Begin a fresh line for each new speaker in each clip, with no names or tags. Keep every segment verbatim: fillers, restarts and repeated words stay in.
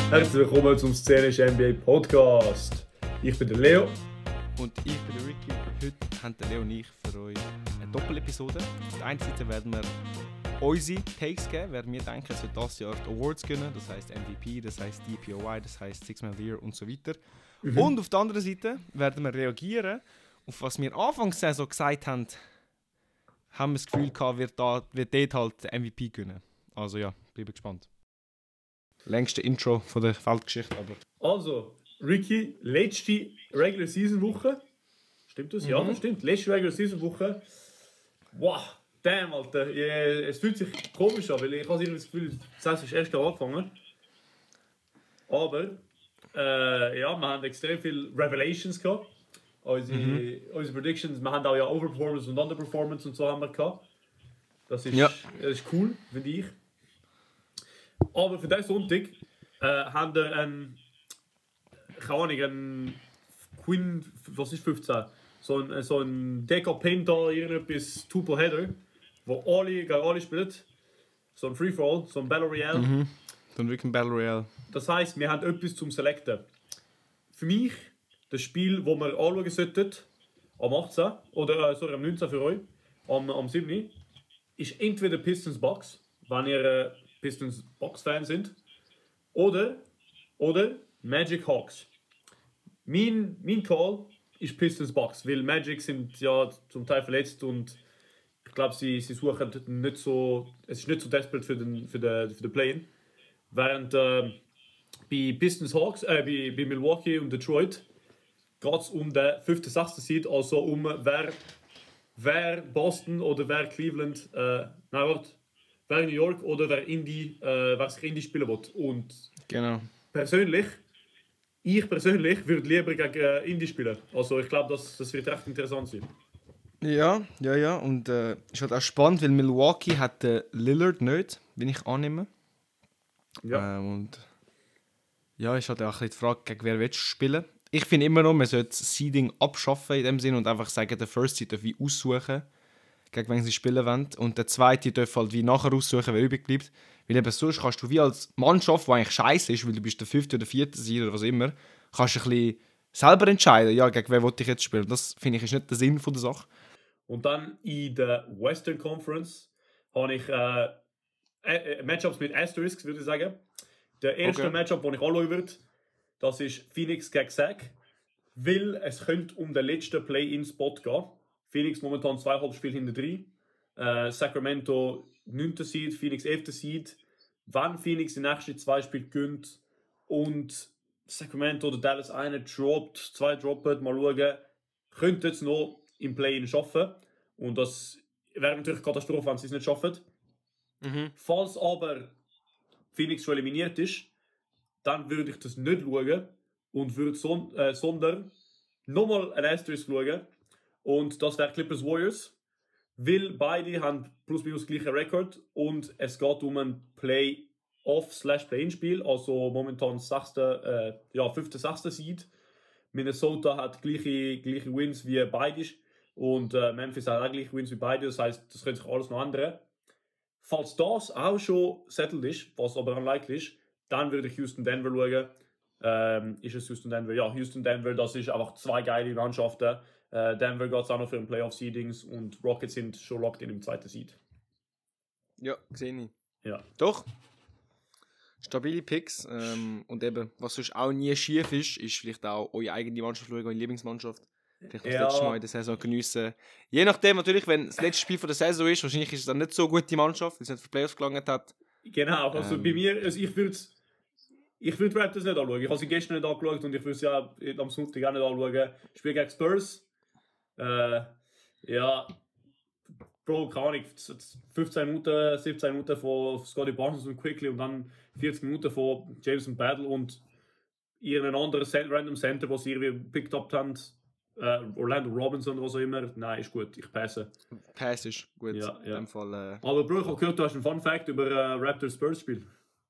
Herzlich willkommen zum Szenisch N B A Podcast. Ich bin der Leo.
Und ich bin der Ricky. Heute haben der Leo und ich für euch eine Doppelepisode. Auf der einen Seite werden wir unsere Takes geben, werden wir denken, es wird dieses Jahr die Awards gewinnen. Das heisst M V P, das heisst D P O Y, das heisst Six Man of the Year und so weiter. Mhm. Und auf der anderen Seite werden wir reagieren auf was wir Anfangs der Saison gesagt haben. Haben wir das Gefühl gehabt, wird, da, wird dort halt der M V P gewinnen. Also ja, bleibe gespannt. Längste Intro von der Weltgeschichte, aber...
Also, Ricky, letzte Regular Season Woche. Stimmt das? Mhm. Ja, das stimmt. Letzte Regular Season Woche. Wow, damn, Alter. Yeah, es fühlt sich komisch an, weil ich habe das Gefühl, das ist erst angefangen. Aber, äh, ja, wir haben extrem viele Revelations gehabt. Unsere, mhm. unsere Predictions, wir haben auch ja Overperformance und Underperformance und so haben wir gehabt. Das ist, ja. das ist cool, finde ich. Aber für diesen Sonntag äh, haben wir einen, keine Ahnung, einen Queen, was ist fünfzehn? So ein, so ein Deca Penta, irgendetwas Tuple Header, wo alle gegen alle spielen. So ein Free-for-all, so ein Battle Royale.
Mhm. So ein wirklich Battle Royale.
Das heisst, wir haben etwas zum Selecten. Für mich, das Spiel, das wir anschauen sollten, am achtzehn oder äh, sorry, am neunzehn für euch, am, am sieben, ist entweder Pistons Bucks, wenn ihr äh, Pistons Bucks Fan sind, oder, oder Magic Hawks. Mein, mein Call ist Pistons Bucks, weil Magic sind ja zum Teil verletzt und ich glaube, sie, sie suchen nicht so, es ist nicht so desperate für den, für den, für den Play-In. Während äh, bei Pistons Hawks, äh, bei, bei Milwaukee und Detroit geht es um den fünften sechsten Seed, also um wer, wer Boston oder wer Cleveland, äh, nein, warte, wer New York oder wer Indy, äh, wer sich Indy spielen will. Und
genau.
persönlich, ich persönlich würde lieber gegen äh, Indy spielen. Also ich glaube, das, das wird recht interessant sein.
Ja, ja, ja. Und äh, ist halt auch spannend, weil Milwaukee hat äh, Lillard nicht, wenn ich annehme.
Ja.
Ähm, und ja, ist halt auch ein bisschen die Frage, gegen wer willst du spielen. Ich finde immer noch, man sollte das Seeding abschaffen in dem Sinne und einfach sagen, der First Seed darf wie aussuchen, gegen wen sie spielen wollen. Und der Zweite darf halt wie nachher aussuchen, wer übrig bleibt. Weil eben sonst kannst du wie als Mannschaft, die eigentlich scheiße ist, weil du bist der Fünfte oder Vierte Seed oder was immer, kannst du ein bisschen selber entscheiden, ja, gegen wen will ich jetzt spielen. Das finde ich ist nicht der Sinn von der Sache.
Und dann in der Western Conference habe ich äh, äh, Matchups mit Asterisks, würde ich sagen. Der erste okay. Matchup, den ich anschauen würde, das ist Phoenix gegen Sac, weil es könnte um den letzten Play-in-Spot gehen. Phoenix momentan zwei Halbspiele hinter drei. Äh, Sacramento neunter Seed, Phoenix elfter Seed. Wenn Phoenix die nächsten zwei Spiele gönnt und Sacramento oder Dallas einen droppt, zwei droppen, mal schauen, könnte es noch im Play-in schaffen. Und das wäre natürlich Katastrophe, wenn sie es nicht schaffen. Mhm. Falls aber Phoenix schon eliminiert ist, dann würde ich das nicht schauen und würde son- äh, sondern nochmal ein Asterisk schauen. Und das wäre Clippers Warriors, weil beide haben plus minus gleichen Rekord und es geht um ein Play-Off-Play-In-Spiel, also momentan sechster, äh, ja, fünfter, sechster Seed. Minnesota hat gleiche, gleiche Wins wie beide und äh, Memphis hat auch gleiche Wins wie beide, das heisst, das könnte sich alles noch ändern. Falls das auch schon settled ist, was aber unlikely ist, dann würde ich Houston-Denver schauen. Ähm, ist es Houston-Denver? Ja, Houston-Denver, das ist einfach zwei geile Mannschaften. Äh, Denver geht es auch noch für den Playoff-Seedings und Rockets sind schon locked in im zweiten Seed.
Ja, sehe ich.
Ja.
Doch. Stabile Picks. Ähm, und eben, was sonst auch nie schief ist, ist vielleicht auch eure eigene Mannschaft schauen, eure Lieblingsmannschaft. Vielleicht das ja. letzte Mal in der Saison geniessen. Je nachdem natürlich, wenn das letzte Spiel von der Saison ist, wahrscheinlich ist es dann nicht so gute Mannschaft, weil es nicht für Playoffs gelangt hat.
Genau, also ähm. bei mir, also ich würde ich würd Raptors nicht anschauen. Ich habe sie gestern nicht angeschaut und ich würde sie ja am Sonntag auch nicht anschauen. Ich spiele gegen Spurs. Äh, ja, Bro, keine Ahnung, fünfzehn Minuten, siebzehn Minuten von Scottie Barnes und Quickly und dann vierzig Minuten von Jameson Battle und irgendein anderes random Center, das sie irgendwie picked up haben. Uh, Orlando Robinson oder was auch immer. Nein, ist gut, ich passe.
Pass ist gut,
ja,
in
ja.
dem Fall. Äh...
Aber Bro, ich habe gehört, du hast einen Fun Fact über uh, Raptors-Spurs-Spiel.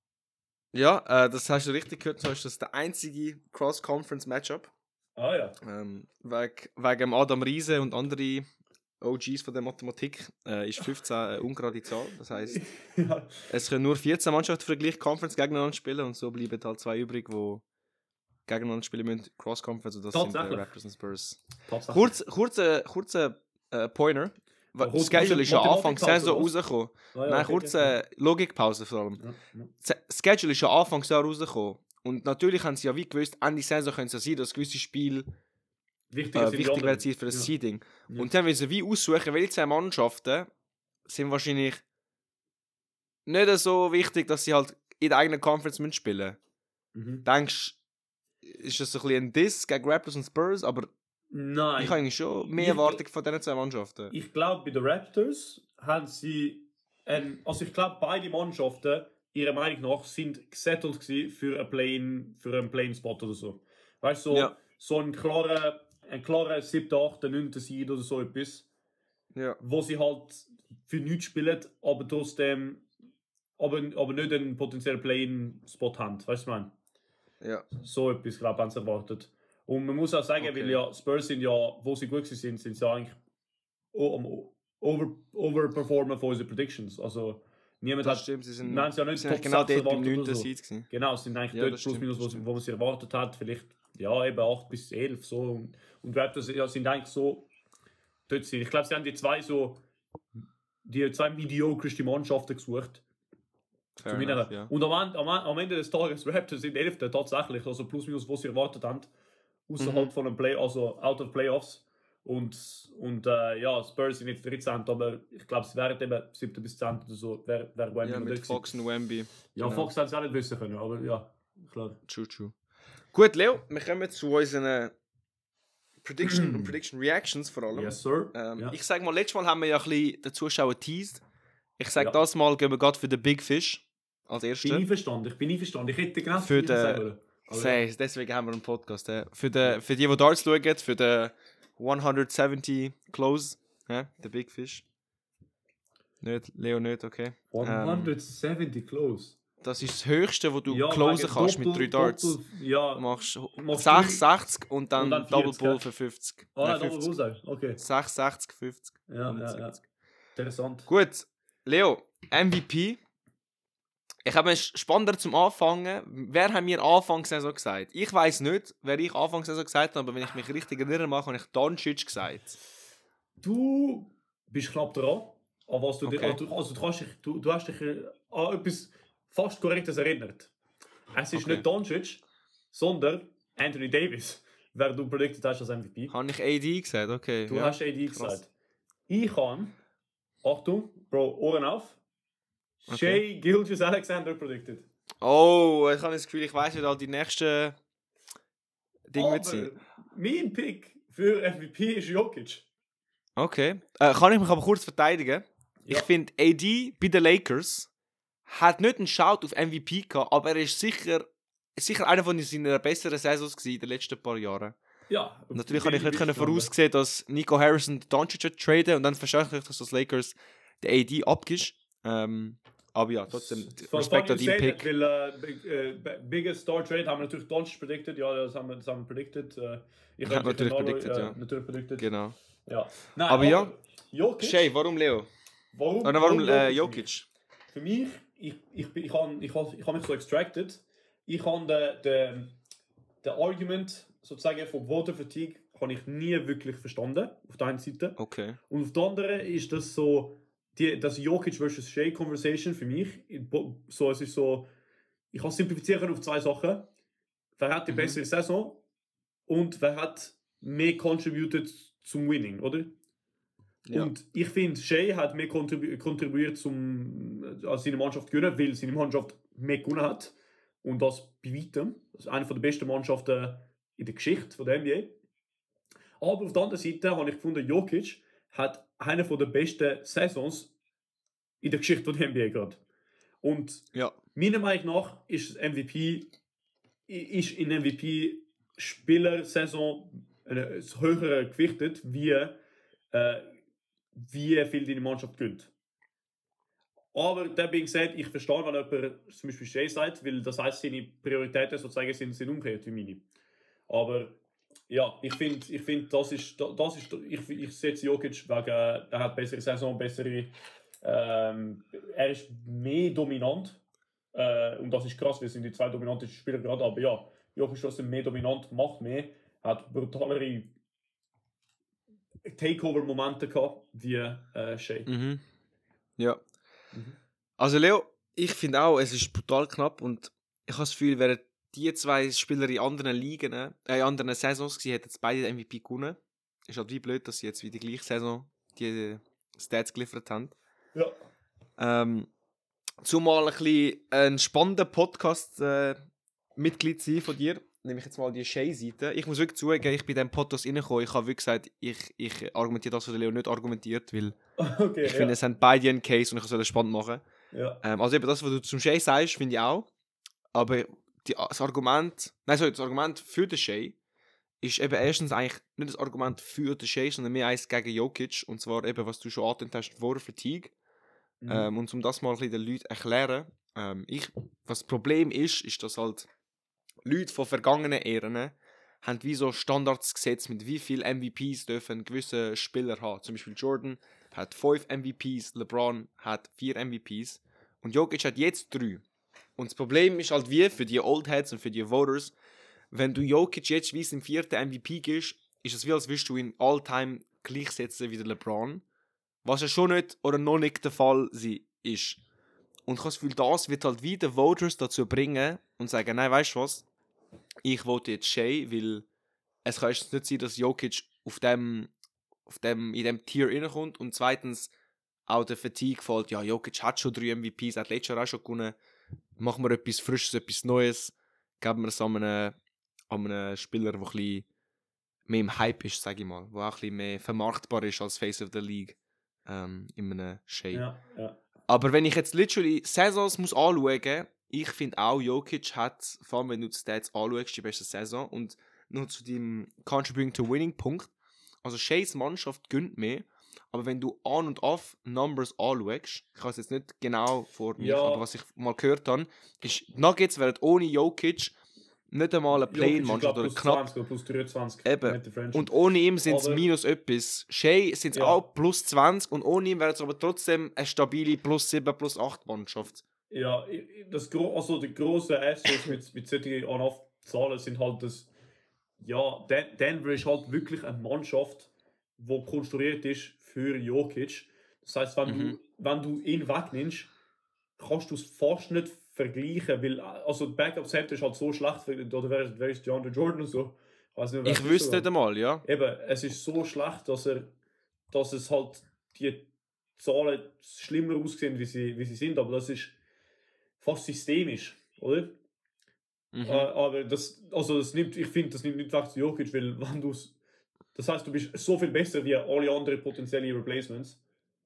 Ja, äh, das hast du richtig gehört. Das ist der einzige Cross-Conference-Matchup.
Ah ja.
Ähm, wegen, wegen Adam Riese und andere O Gs von der Mathematik, äh, ist fünfzehn eine ungerade Zahl. Das heisst,
ja.
es können nur vierzehn Mannschaften für die gleiche Conference gegeneinander spielen und so bleiben halt zwei übrig, die gegeneinander spielen müssen, Cross-Conference, und das sind äh, Raptors und Spurs. Kurz, kurzer kurze, äh, Pointer. Das ja, Schedule ist ja Anfang Saison rausgekommen. Ah, ja, Nein, okay, kurze okay. Logikpause vor allem. Ja, ja. Das Schedule ist ja Anfang Jahr rausgekommen. Und natürlich haben sie ja wie gewusst, Ende Saison können es ja sein, dass gewisse Spiele wichtiger äh, wichtig werden für das ja. Seeding. Ja. Und dann wollen sie wie aussuchen, welche zwei Mannschaften sind wahrscheinlich nicht so wichtig, dass sie halt in der eigenen Conference spielen müssen. Mhm. Denkst du, ist das so ein bisschen ein Diss gegen Raptors und Spurs, aber
nein.
Ich habe eigentlich schon mehr Erwartungen von diesen zwei Mannschaften.
Ich glaube, bei den Raptors haben sie, ähm, also ich glaube, beide Mannschaften, ihrer Meinung nach, sind gesettelt gewesen für einen Play-in, für einen Play-in-Spot oder so. Weißt du, so, ja. so ein klarer, ein klarer siebter, achter, neunter Seed oder so etwas,
ja.
wo sie halt für nichts spielen, aber trotzdem, aber, aber nicht einen potenziellen Play-in-Spot haben. Weißt du, was ich meine?
Ja.
So etwas, glaube ich, haben sie erwartet. Und man muss auch sagen, okay. weil ja Spurs sind ja, wo sie gut sind, sind sie eigentlich over, overperformen von unseren Predictions. Also niemand
das
hat...
Stimmt, sie sind,
nein, sie haben nicht
sind genau dort beim neunten Seed gewesen.
Genau, sie sind eigentlich
ja,
dort plus minus, wo, wo man sie erwartet hat. Vielleicht, ja, eben acht bis elf so. Und, und Raptors ja, sind eigentlich so... Dort sind. Ich glaube, sie haben die zwei so... Die zwei mediocreste Mannschaften gesucht.
Enough, ja.
Und am, am, am Ende des Tages Raptors sind elfte tatsächlich. Also plus minus, was sie erwartet haben. Außerhalb mhm. von einem Play, also out of Playoffs. Und, und äh, ja, Spurs sind jetzt dreizehnten aber ich glaube, sie wären eben siebten bis zehnten oder so. Wär, wär Wemby
ja, mit Fox und Wemby.
Ja, genau. Fox hätte es auch nicht wissen können, aber ja, klar.
True, true. Gut, Leo, wir kommen zu unseren Prediction und Prediction Reactions vor allem.
Yes, sir.
Ähm,
ja.
Ich sage mal, letztes Mal haben wir ja ein bisschen den Zuschauer teased. Ich sage,
ja.
das Mal gehen wir gerade für den Big Fish als erstes.
Ich bin einverstanden, ich bin einverstanden. Ich hätte genau
für den... Say, deswegen haben wir einen Podcast. Ja. Für, die, für die, die Darts schauen, für den hundertsiebzig Close, ja, der Big Fish. Nicht, Leo nicht, okay.
hundertsiebzig ähm, Close?
Das ist das Höchste, was du
ja,
closen kannst
Doppel,
mit drei Darts.
Doppel, ja.
Du machst sechsundsechzig und dann, und dann
vierzig,
Double Pull für fünfzig.
Ah, nein, Double Pull sein, okay.
sechsundsechzig, fünfzig.
Ja, ja, ja. Interessant.
Gut, Leo, M V P. Ich habe es spannender zum Anfangen. Wer hat mir Anfangs Saison gesagt? Ich weiss nicht, wer ich Anfangs Saison gesagt habe, aber wenn ich mich richtig erinnere, habe ich Doncic gesagt.
Du bist knapp dran. Aber was du,
okay.
also, also du, hast dich, du, du hast dich an etwas fast Korrektes erinnert. Es ist okay. nicht Doncic, sondern Anthony Davis, wer du predicted hast als M V P.
Habe ich A D gesagt? Okay.
Du
ja.
hast A D Krass. gesagt. Ich habe, Achtung, Bro, Ohren auf, okay. Shai Gilgeous-Alexander predicted.
Oh, ich habe das Gefühl, ich weiss, wie da die nächsten Dinge wird sein.
Mein Pick für M V P ist Jokic.
Okay. Äh, kann ich mich aber kurz verteidigen? Ja. Ich finde, A D bei den Lakers hat nicht einen Shout auf M V P gehabt, aber er ist sicher, sicher einer von seinen besseren Saisons gewesen in den letzten paar Jahren.
Ja.
Natürlich kann ich nicht können voraussehen, dass Nico Harrison Doncic traden und dann verstehe ich, dass das Lakers den A D abgibst. Ähm, aber ja, trotzdem Respekt an deinen Pick.
Weil, äh, äh, biggest Star Trade haben wir natürlich Doncic predicted. Ja, das haben wir, das haben wir predicted. Äh, ich
habe natürlich predicted,
äh,
ja.
Natürlich predicted.
Genau.
Ja. Nein,
aber, aber ja,
Jokic.
Shai, warum Leo?
Warum,
Oder warum, warum äh, Jokic?
Für mich, ich, ich, ich, ich habe ich hab, ich hab mich so extracted. Ich habe den, den, den Argument sozusagen von Voter Fatigue habe ich nie wirklich verstanden, auf der einen Seite.
Okay.
Und auf der anderen ist das so, die, das Jokic versus Shai Conversation für mich, so, es ist so, ich kann es simplifizieren auf zwei Sachen. Wer hat die mhm. bessere Saison und wer hat mehr contributed zum Winning, oder? Ja. Und ich finde, Shai hat mehr kontribu- kontribuiert zum, als seine Mannschaft zu gewinnen, weil seine Mannschaft mehr gewonnen hat. Und das bei weitem. Das ist eine der besten Mannschaften in der Geschichte von der N B A. Aber auf der anderen Seite habe ich gefunden, Jokic hat eine der besten Saisons in der Geschichte von der N B A gerade. Und
ja.
meiner Meinung nach ist M V P ist in M V P-Spieler-Saison höher gewichtet, wie, äh, wie viel deine Mannschaft gönnt. Aber that being said, ich verstehe, wenn jemand zum Beispiel Shai sagt, weil das heisst, seine Prioritäten sozusagen sind, sind umgekehrt wie meine. Aber ja, ich finde, ich find, das ist, das ist, ich, ich setze Jokic wegen, er hat bessere Saison, bessere, ähm, er ist mehr dominant. Äh, und das ist krass, wir sind die zwei dominantesten Spieler gerade, aber ja, Jokic ist trotzdem mehr dominant, macht mehr, hat brutalere Takeover-Momente gehabt, wie äh, Shea.
Mhm. Ja.
Mhm.
Also Leo, ich finde auch, es ist brutal knapp und ich habe das Gefühl, wären die zwei Spieler in anderen Ligen, äh, in anderen Saisons gewesen, hätten jetzt beide den M V P gewonnen. Ist halt wie blöd, dass sie jetzt wie die gleiche Saison die Stats geliefert haben.
Ja.
Ähm, zumal ein bisschen ein spannender Podcast-Mitglied äh, sein von dir, nehme ich jetzt mal die Shea-Seite. Ich muss wirklich zugeben, ich bin in diesem Podcast reingekommen, ich habe wirklich gesagt, ich, ich argumentiere das, was der Leo nicht argumentiert, weil
okay,
ich finde,
ja.
es haben beide einen Case und ich soll es spannend machen.
Ja.
Ähm, also eben das, was du zum Shea sagst, finde ich auch. Aber die, das Argument, nein, sorry, das Argument für den Shea ist eben erstens eigentlich nicht das Argument für den Shea, sondern mehr eins gegen Jokic. Und zwar eben, was du schon angetönt hast, vor Fatigue.
Mhm.
Ähm, und um das mal ein bisschen den Leuten erklären, ähm, ich, was das Problem ist, ist, dass halt Leute von vergangenen Ehren haben wie so Standards gesetzt, mit wie viel M V Ps dürfen gewisse Spieler haben. Zum Beispiel Jordan hat fünf M V Ps, LeBron hat vier M V Ps und Jokic hat jetzt drei. Und das Problem ist halt wie für die Oldheads und für die Voters, wenn du Jokic jetzt wie im vierten M V P gibst, ist es wie als würdest du ihn all-time gleichsetzen wie der LeBron. Was ja schon nicht oder noch nicht der Fall sein ist. Und ich habe das Gefühl, das wird halt wieder Voters dazu bringen und sagen, nein, weißt du was, ich vote jetzt Shea, weil es kann nicht sein, dass Jokic auf dem, auf dem, in dem Tier reinkommt und zweitens auch der Fatigue fällt, ja, Jokic hat schon drei M V Ps, hat letztes Jahr auch schon gewonnen, machen wir etwas Frisches, etwas Neues, geben wir es an einen, an einen Spieler, der ein bisschen mehr im Hype ist, sage ich mal, der auch ein bisschen mehr vermarktbar ist als Face of the League ähm, in einem Shea.
Ja, ja.
Aber wenn ich jetzt literally Saisons muss anschauen, ich finde auch, Jokic hat, vor allem wenn du die Stats anschaust, die beste Saison. Und nur zu dem Contributing to Winning Punkt. Also Sheas Mannschaft gönnt mehr, aber wenn du on- und off Numbers anschaust, ich habe es jetzt nicht genau vor mir,
Ja.
aber was ich mal gehört habe, ist, die Nuggets wären ohne Jokic nicht einmal eine Play-in-Mannschaft oder
plus
knapp.
zwanzig oder plus dreiundzwanzig.
Eben.
Mit der Friendship.
Und ohne ihm sind es
Aber-
minus etwas. Shea sind es
Ja.
auch plus zwanzig und ohne ihm wäre es aber trotzdem eine stabile plus sieben, plus acht Mannschaft.
Ja, i- i- das gro also die grossen Assets mit, mit solchen On-Off-Zahlen sind halt das. Ja, Den Denver ist halt wirklich eine Mannschaft, die konstruiert ist für Jokic. Das heißt, wenn,
Mhm.
du, wenn du ihn wegnimmst, kannst du es fast nicht vergleichen, weil also die Backup-Center ist halt so schlecht, oder wer, wer ist DeAndre Jordan und so. Ich, weiss nicht, wer
Ich
es ist
wüsste
sogar.
nicht einmal, ja.
Eben, es ist so schlecht, dass er, dass es halt die Zahlen schlimmer aussehen, wie sie, wie sie sind, aber das ist fast systemisch, oder?
Mhm.
Äh, aber das, also das nimmt, ich finde, das nimmt nicht weg zu Jokic, weil wenn du das heißt, du bist so viel besser wie alle anderen potenziellen Replacements,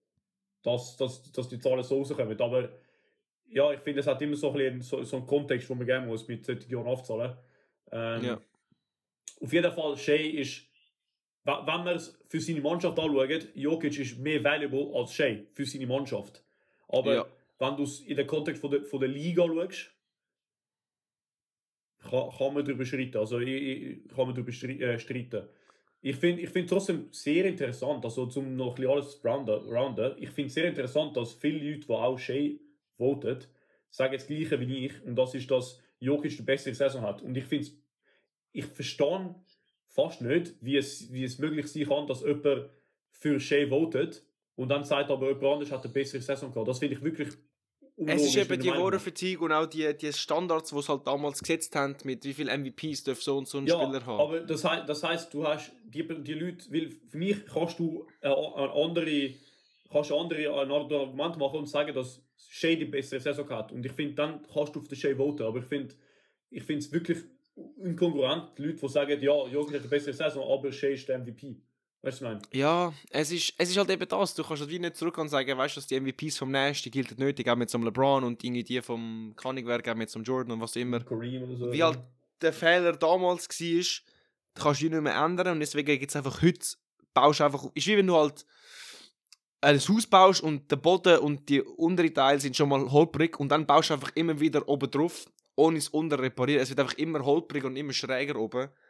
dass, dass, dass die Zahlen so rauskommen. Aber ja, ich finde, es hat immer so ein bisschen so, so einen Kontext, den man geben muss mit solchen On-Off-Zahlen. Ähm,
Ja.
Auf jeden Fall, Shea ist, wenn wenn man es für seine Mannschaft anschaut, Jokic ist mehr valuable als Shea für seine Mannschaft. Aber
Ja.
wenn du es in den Kontext von der, von der Liga schaust, kann, kann man darüber streiten. Also, ich, ich, kann man darüber stri- äh, streiten. Ich finde ich find trotzdem sehr interessant, also zum noch ein bisschen alles zu rounden, rounden, ich finde es sehr interessant, dass viele Leute, die auch Shea voten, sagen das Gleiche wie ich, und das ist, dass Jokic die bessere Saison hat. Und ich finde ich verstehe fast nicht, wie es, wie es möglich sein kann, dass jemand für Shea votet und dann sagt aber jemand anderes hat eine bessere Saison gehabt. Das finde ich wirklich
Es ist eben
meiner
die
Meinung nach.
Water-Fatigue und auch die, die Standards, die sie halt damals gesetzt haben, mit wie viel M V Ps darf so und so ein
Ja,
Spieler haben.
aber das, hei- das heisst, du hast die, die Leute, weil für mich kannst du eine, eine andere, kannst du andere, ein anderes Argument machen und sagen, dass Shea die bessere Saison hat. Und ich finde, dann kannst du auf den Shea voten. Aber ich finde ich finde es wirklich inkongruent, die Leute, die sagen, ja, Jokic hat eine bessere Saison, aber Shea ist der M V P. Weißt du, was ich meine?
Ja, es ist, es ist halt eben das. Du kannst halt wie nicht zurück und sagen, weißt du, dass die M V Ps vom Nash, die gilt nicht, die geben jetzt zum LeBron und irgendwie die vom Kannigwerk geben jetzt zum Jordan und was immer.
Kareem oder so.
Wie halt der Fehler damals war, kannst du ihn nicht mehr ändern und deswegen gibt es einfach heute, baust du einfach, ist wie wenn du halt ein Haus baust und der Boden und die unteren Teile sind schon mal holprig und dann baust du einfach immer wieder oben drauf, ohne es unten reparieren. Es wird einfach immer holprig und immer schräger oben.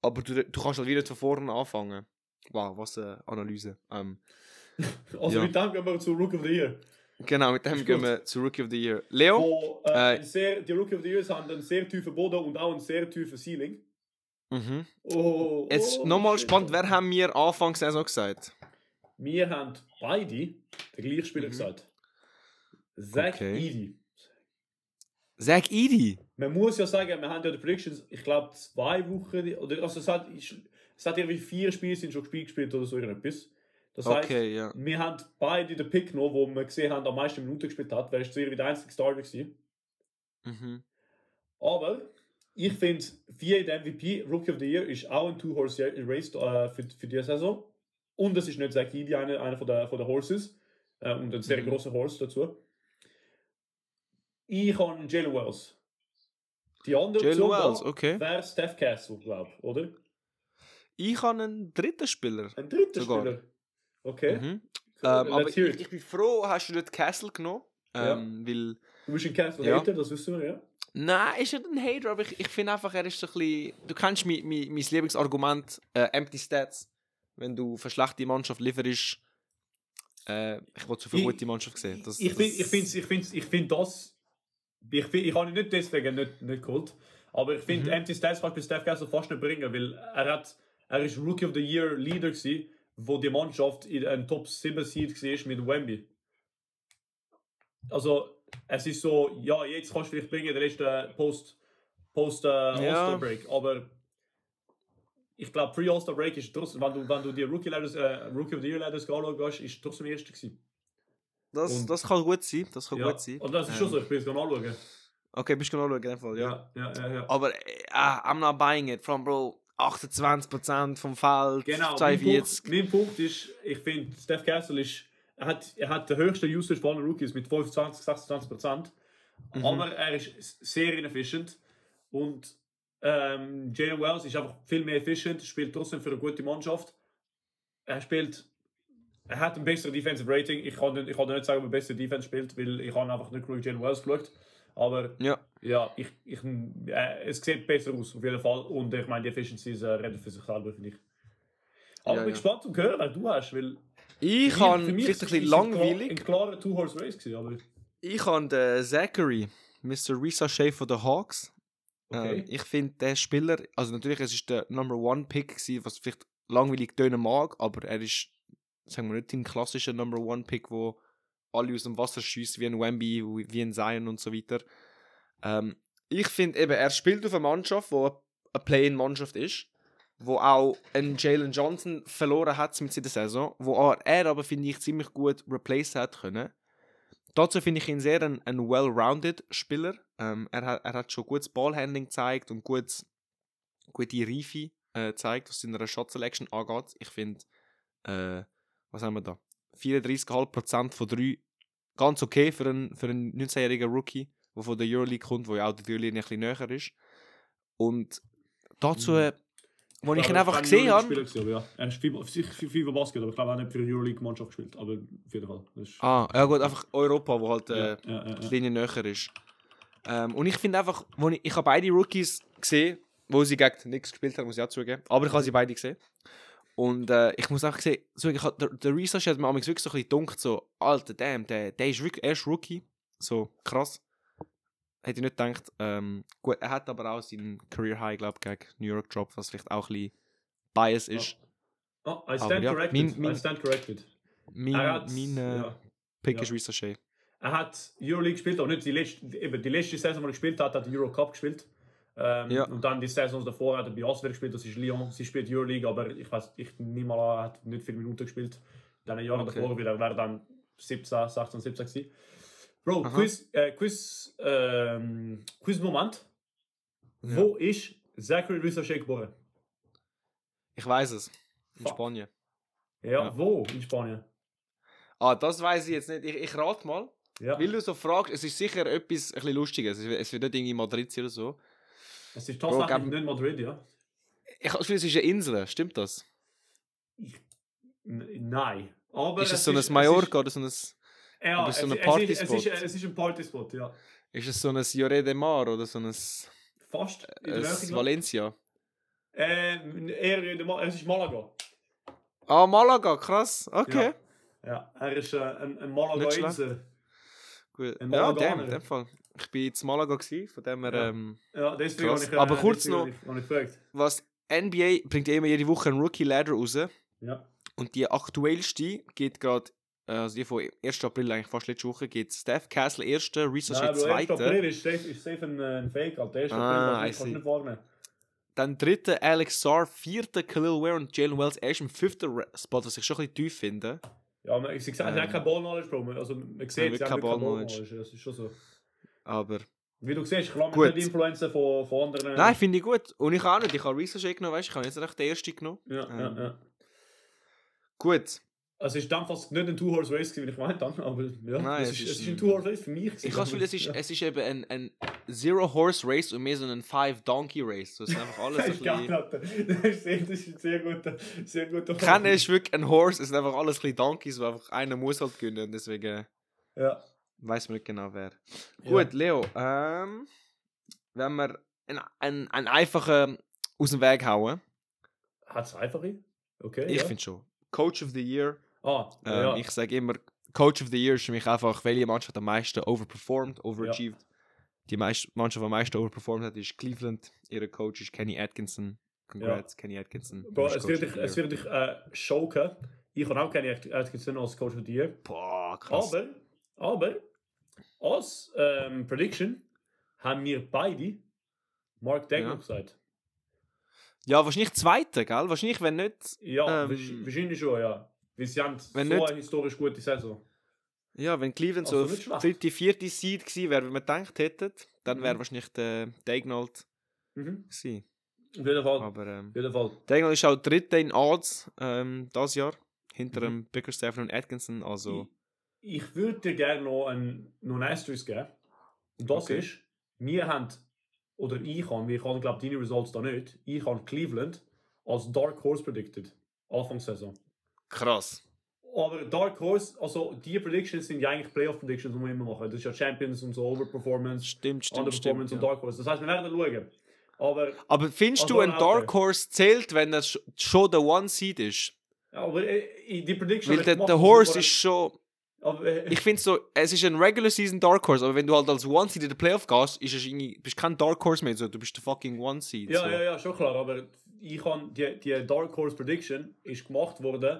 aber du, du kannst halt wieder von vorne anfangen. Wow, was eine Analyse. Ähm,
also
ja.
mit dem gehen wir zu Rookie of the Year.
Genau, mit dem gehen wir zu Rookie of the Year. Leo?
Wo, äh,
Äh,
sehr, die Rookie of the Years haben einen sehr tiefen Boden und auch einen sehr tiefen Ceiling.
Mhm.
Oh,
Jetzt
oh,
nochmal
shit.
spannend, wer haben wir Anfangs Saison gesagt?
Wir haben beide den gleichen Spieler
Mhm.
gesagt. Zach
Okay.
Edey.
Zach Edey?
Man muss ja sagen, wir haben ja die Predictions, ich glaube, zwei Wochen, oder, also es hat, es hat irgendwie vier Spiele sind schon gespielt, gespielt oder so irgendetwas. Das heisst,
Okay, ja.
wir haben beide den Pick noch, wo wir gesehen haben, am meisten Minuten gespielt hat, weil es irgendwie der einzige Starter war.
Mhm.
Aber ich finde, für den M V P, Rookie of the Year, ist auch ein Two-Horse-Race äh, für, für diese Saison. Und es ist nicht Zach Edey, einer, einer von der, von der Horses. Äh, und ein sehr
Mhm.
grosser Horse dazu. Ich habe Jalen Wells. Die andere
Jalen
Option
Wells,
da
okay.
wäre Steph Castle, glaube ich, oder?
Ich habe einen dritten Spieler.
Ein dritter
Sogar.
Spieler. Okay.
Mhm.
Cool.
Ähm, aber
Let's
ich,
hear it.
ich bin froh, hast du nicht Castle genommen.
Ja.
Ähm, weil...
Du bist ein Castle
Ja.
Hater, das wissen wir, ja?
Nein, ist nicht ein Hater, aber ich, ich finde einfach, er ist so ein bisschen... Du kennst mein, mein, mein Lieblingsargument, äh, Empty Stats. Wenn du für schlechte Mannschaft lieferst, äh, ich will zu viel
Ich-
gute Mannschaft sehen. Das,
Ich
das-
finde ich find, ich find, ich find das. Ich, find, ich habe ihn nicht deswegen nicht, nicht geholt. Aber ich finde,
Mhm.
Empty Stats kannst du bei Steph Castle fast nicht bringen, weil er hat. Er ist Rookie of the Year Leader gewesen, wo die Mannschaft in einem Top sieben Seed war mit Wemby. Also, es ist so, ja, jetzt kannst du vielleicht bringen, der letzte Post, Post äh, All-Star Break, aber ich glaube, Pre-All-Star Break ist trotzdem, wenn du, wenn du die Rookie, Leaders, äh, Rookie of the Year Leaders anschaust, ist trotzdem der erste gewesen.
das,
und-
das kann gut sein, das kann
Ja,
gut sein.
und das ist schon
Ähm,
so, ich bin jetzt gerade anschauen.
Okay, bist du genau schauen, in dem Fall, ja.
Ja, ja, ja. ja.
Aber äh, I'm not buying it. From Bro, achtundzwanzig Prozent vom Feld,
Genau, mein
zweiundvierzig.
Punkt, mein Punkt ist, ich finde, Steph Castle ist, er hat, er hat den höchsten Usage von allen Rookies mit fünfundzwanzig, sechsundzwanzig Prozent.
Mhm.
Aber er ist sehr ineffizient. Und ähm, Jalen Wells ist einfach viel mehr efficient, spielt trotzdem für eine gute Mannschaft. Er spielt, er hat ein besseres Defensive Rating. Ich kann nicht, ich kann nicht sagen, ob er besser Defense spielt, weil ich habe einfach nicht genug Jalen Wells geschaut. Aber
Ja.
ja, ich, ich, äh, es sieht besser aus, auf jeden Fall. Und ich meine, die Efficiency ist äh, redet für sich selber, finde ich. Aber
Ja,
ich bin
ja.
gespannt zu hören, wer du hast, weil
Ich
für mich-
habe
für mich
vielleicht ein
ist
bisschen
es
langweilig.
Ein klarer Two-Horse-Race gewesen, aber
Ich habe den Zachary, Mister Ricochet von den Hawks.
okay.
Ähm, ich finde, der Spieler, also natürlich, es ist der Number One Pick gewesen, was vielleicht langweilig tönen mag, aber er ist, sagen wir nicht, ein klassischer Number One Pick, wo alle aus dem Wasser schiessen, wie ein Wemby, wie ein Zion und so weiter. Ähm, ich finde eben, er spielt auf einer Mannschaft, die eine Play-in-Mannschaft ist, wo auch ein Jalen Johnson verloren hat mit seiner Saison, wo er aber, finde ich, ziemlich gut replaced hat können. Dazu finde ich ihn sehr ein, ein well-rounded Spieler. Ähm, er, hat, er hat schon gutes Ballhandling gezeigt und gutes, gute Reife äh, gezeigt, was seine Shot Selection angeht. Ich finde, äh, was haben wir da? vierunddreißig Komma fünf Prozent von drei, ganz okay für einen, für einen neunzehnjährigen Rookie, der von der Euroleague kommt, wo ja auch die Dreilinie ein bisschen näher ist. Und dazu,
Mhm.
wo ich ihn
glaube,
einfach
kein
gesehen habe...
Euroleague-Spieler gewesen, aber ja. Er ist viel, sicher viel, viel Basket, aber ich glaube auch nicht für eine Euroleague-Mannschaft gespielt. Aber auf jeden Fall. Das ist,
Ah, ja gut, einfach Europa, wo halt äh,
ja, ja, ja,
die
ja.
Linie näher ist. Ähm, und ich finde einfach, wo ich, ich habe beide Rookies gesehen, wo sie gegen nichts gespielt haben, muss ich auch zugeben. Aber ich habe sie beide gesehen. Und äh, ich muss einfach sehen, so, ich hab, der, der Research hat mir manchmal wirklich so ein bisschen gedacht, so, Alter, damn, der, der ist wirklich erst Rookie. So, krass. Hätte ich nicht gedacht. Ähm, gut, er hat aber auch seinen Career High, glaube ich, gegen New York Drop, was vielleicht auch ein bisschen Bias ist.
Oh, I
Aber
stand
ja,
corrected.
mein- mein-
I stand corrected.
Mein,
Er hat,
mein äh,
ja.
Pick
ja.
ist Research.
Er hat Euroleague gespielt, aber nicht die letzte, eben die letzte Saison, die er gespielt hat, hat er Euro Cup gespielt. Ähm,
Ja.
Und dann die Saisons davor hat er bei Asvel gespielt, das ist Lyon. Sie spielt Euroleague, aber ich weiß, ich nehme mal an, er hat nicht viele Minuten gespielt. In den Jahren
Okay.
davor wäre er dann siebzehn, sechzehn, siebzehn gewesen. Bro,
Aha.
Quiz, äh, Quiz, ähm, Quiz-Moment.
Ja.
Wo ist Zachary Ricochet geboren?
Ich weiß es. In
Fuck.
Spanien.
Ja,
Ja.
wo in Spanien?
Ah, das weiß ich jetzt nicht. Ich, ich rate mal.
Ja.
Weil du so fragst, es ist sicher etwas ein bisschen Lustiges. Es wird es wird nicht irgendwie Madrid sein oder so.
Es ist
Bro,
tatsächlich
gab-
nicht Madrid, ja.
Ich habe das Gefühl, es ist eine Insel. Stimmt das?
N nein. Aber
ist es so ein
es
Mallorca oder so ein...
Ist, ja,
oder so
es,
ein
es, ist,
Partyspot?
es, ist, es ist ein Partyspot, ja.
Ist es so ein Lloret de Mar oder so ein...
Fast in der
ein
Nähe, glaub ich.
Valencia?
Ähm, er, es ist Malaga.
Ah, Malaga, krass. Okay.
Ja, ja er ist äh, ein, ein Malaga-Inser.
Gut.
Ein
Ja,
Malaganer.
dem, in dem Fall. Ich bin jetzt Malaga gewesen, von dem her...
Ja,
Ähm,
ja deswegen habe ich... Äh,
Aber kurz noch,
ich, ich gefragt.
was N B A bringt ja immer jede Woche einen Rookie-Ladder raus.
Ja.
Und die aktuellste geht gerade, also die von ersten April, eigentlich fast letzte Woche, geht Steph Castle erste, Ricochet zweite.
erster April ist safe, ist safe ein, ein Fake, Alter. erster
Ah,
April
I
kannst du
see.
nicht vornehmen.
Dann dritte Alex Sarr, vierte Khalil Ware und Jalen Wells erst im fünften Ra- Spot, was ich schon ein bisschen tief finde.
Ja, man, sie sagen, sie haben
Ähm,
kein Ball-Knowledge, Bro. Also, man sieht, sie haben
kein
kein
Ball-Knowledge.
Ball-Knowledge. Das ist schon so.
Aber...
Wie du siehst, ich lasse mich
Gut.
nicht influenzen von, von anderen.
Nein, finde ich gut. Und ich auch nicht. Ich habe Ricochet genommen, weißt du, ich habe jetzt echt den ersten genommen.
Ja,
Ähm,
ja, ja.
Gut.
Also, es ist dann fast nicht ein Two-Horse-Race, wie ich meinte, aber ja,
Nein,
es,
es
ist,
ist
es ist
ein-
ein Two-Horse-Race für mich.
Ich habe das Gefühl, es ist,
ja.
es ist eben ein, ein Zero-Horse-Race und mehr so ein Five-Donkey-Race. So, es ist einfach alles
Das
ein
ist geil,
bisschen...
Alter. Das ist sehr, das ist ein sehr guter, sehr guter
Kennen ist wirklich ein Horse, es sind einfach alles ein bisschen Donkeys, wo einfach einer muss halt gewinnen und deswegen
Ja.
weiß man nicht genau wer.
Ja.
Gut, Leo, ähm, wenn wir einen, einen, einen einfachen aus dem Weg hauen,
Hat es einfach hin? Okay.
ich
ja.
finde schon. Coach of the Year,
Ah,
ähm,
ja.
ich sage immer, Coach of the Year ist für mich einfach, welche Mannschaft am meisten overperformed, overachieved. Die meist, Mannschaft, die am meisten overperformed hat, ist Cleveland. Ihr Coach ist Kenny Atkinson. Congrats, Kenny Atkinson. Du
Bro,
bist
es
Coach
wird
of
dich,
the
es
Year.
wird dich äh, schocken. Ich habe auch keine Atkinson als Coach of the Year.
Boah, krass.
Aber, aber, als ähm, Prediction haben wir beide Mark Daigneault
Ja.
gesagt.
Ja, wahrscheinlich Zweiter, gell? Wahrscheinlich, wenn nicht...
Ja,
Ähm,
wahrsch- wahrscheinlich schon, ja. Weil sie haben
wenn
so
nicht-
eine historisch gute Saison.
Ja, wenn Cleveland
Also
so
nicht schlecht.
dritte, vierte Seed gewesen wäre, wie wir gedacht hätten, dann wäre
Mhm.
wahrscheinlich der Daigneault
Mhm.
gewesen.
Auf jeden Fall.
Aber ähm,
Auf jeden Fall.
Daigneault ist auch Dritter in Odds ähm, dieses Jahr, hinter
Mhm.
dem Bickerstaff und Atkinson, also...
Ich, ich würde dir gerne noch einen, noch einen Asterisk geben. Und das
Okay.
ist, wir haben, oder ich habe, ich habe glaube deine Results da nicht, ich habe Cleveland als Dark Horse predicted. Anfangssaison.
Krass.
Aber Dark Horse, also die Predictions sind ja eigentlich Playoff Predictions, die wir immer machen. Das ist ja Champions und so, Overperformance,
Stimmt, stimmt,
Underperformance
stimmt.
und
Ja.
Dark Horse. Das heißt, wir werden schauen. Aber,
Aber findest
Also
du, ein
auch
Dark
der-
Horse zählt, wenn das sch- schon der One-Seed ist?
ja, aber äh, die Prediction
Weil
habe ich
der,
gemacht,
der
also
Horse
vor-
ist schon...
Aber, äh,
Ich finde so, es ist ein Regular Season Dark Horse, aber wenn du halt als One-Seed in den Playoff gehst, ist es irgendwie, bist kein Dark Horse mehr, so, du bist der fucking One-Seed.
ja,
so.
ja, ja, schon klar. Aber ich habe die, die Dark Horse Prediction ist gemacht worden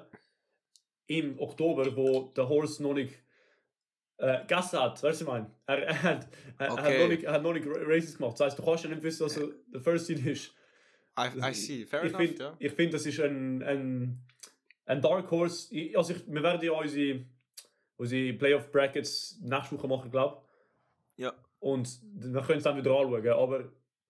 im Oktober, wo der Horse noch nicht äh, gegessen hat. Weißt du, was ich meine? Er, er, hat, er, er,
Okay.
hat noch nicht, er hat noch nicht Races gemacht. Das heißt, du kannst ja nicht wissen, dass er der First Seed ist.
I, I see, fair
ich
enough,
finde,
ja.
ich find, das ist ein, ein, ein Dark Horse. Ich- Also ich, wir werden ja unsere, unsere Playoff Brackets nächste Woche machen, glaube ich.
Ja.
Und wir können es dann wieder anschauen. Aber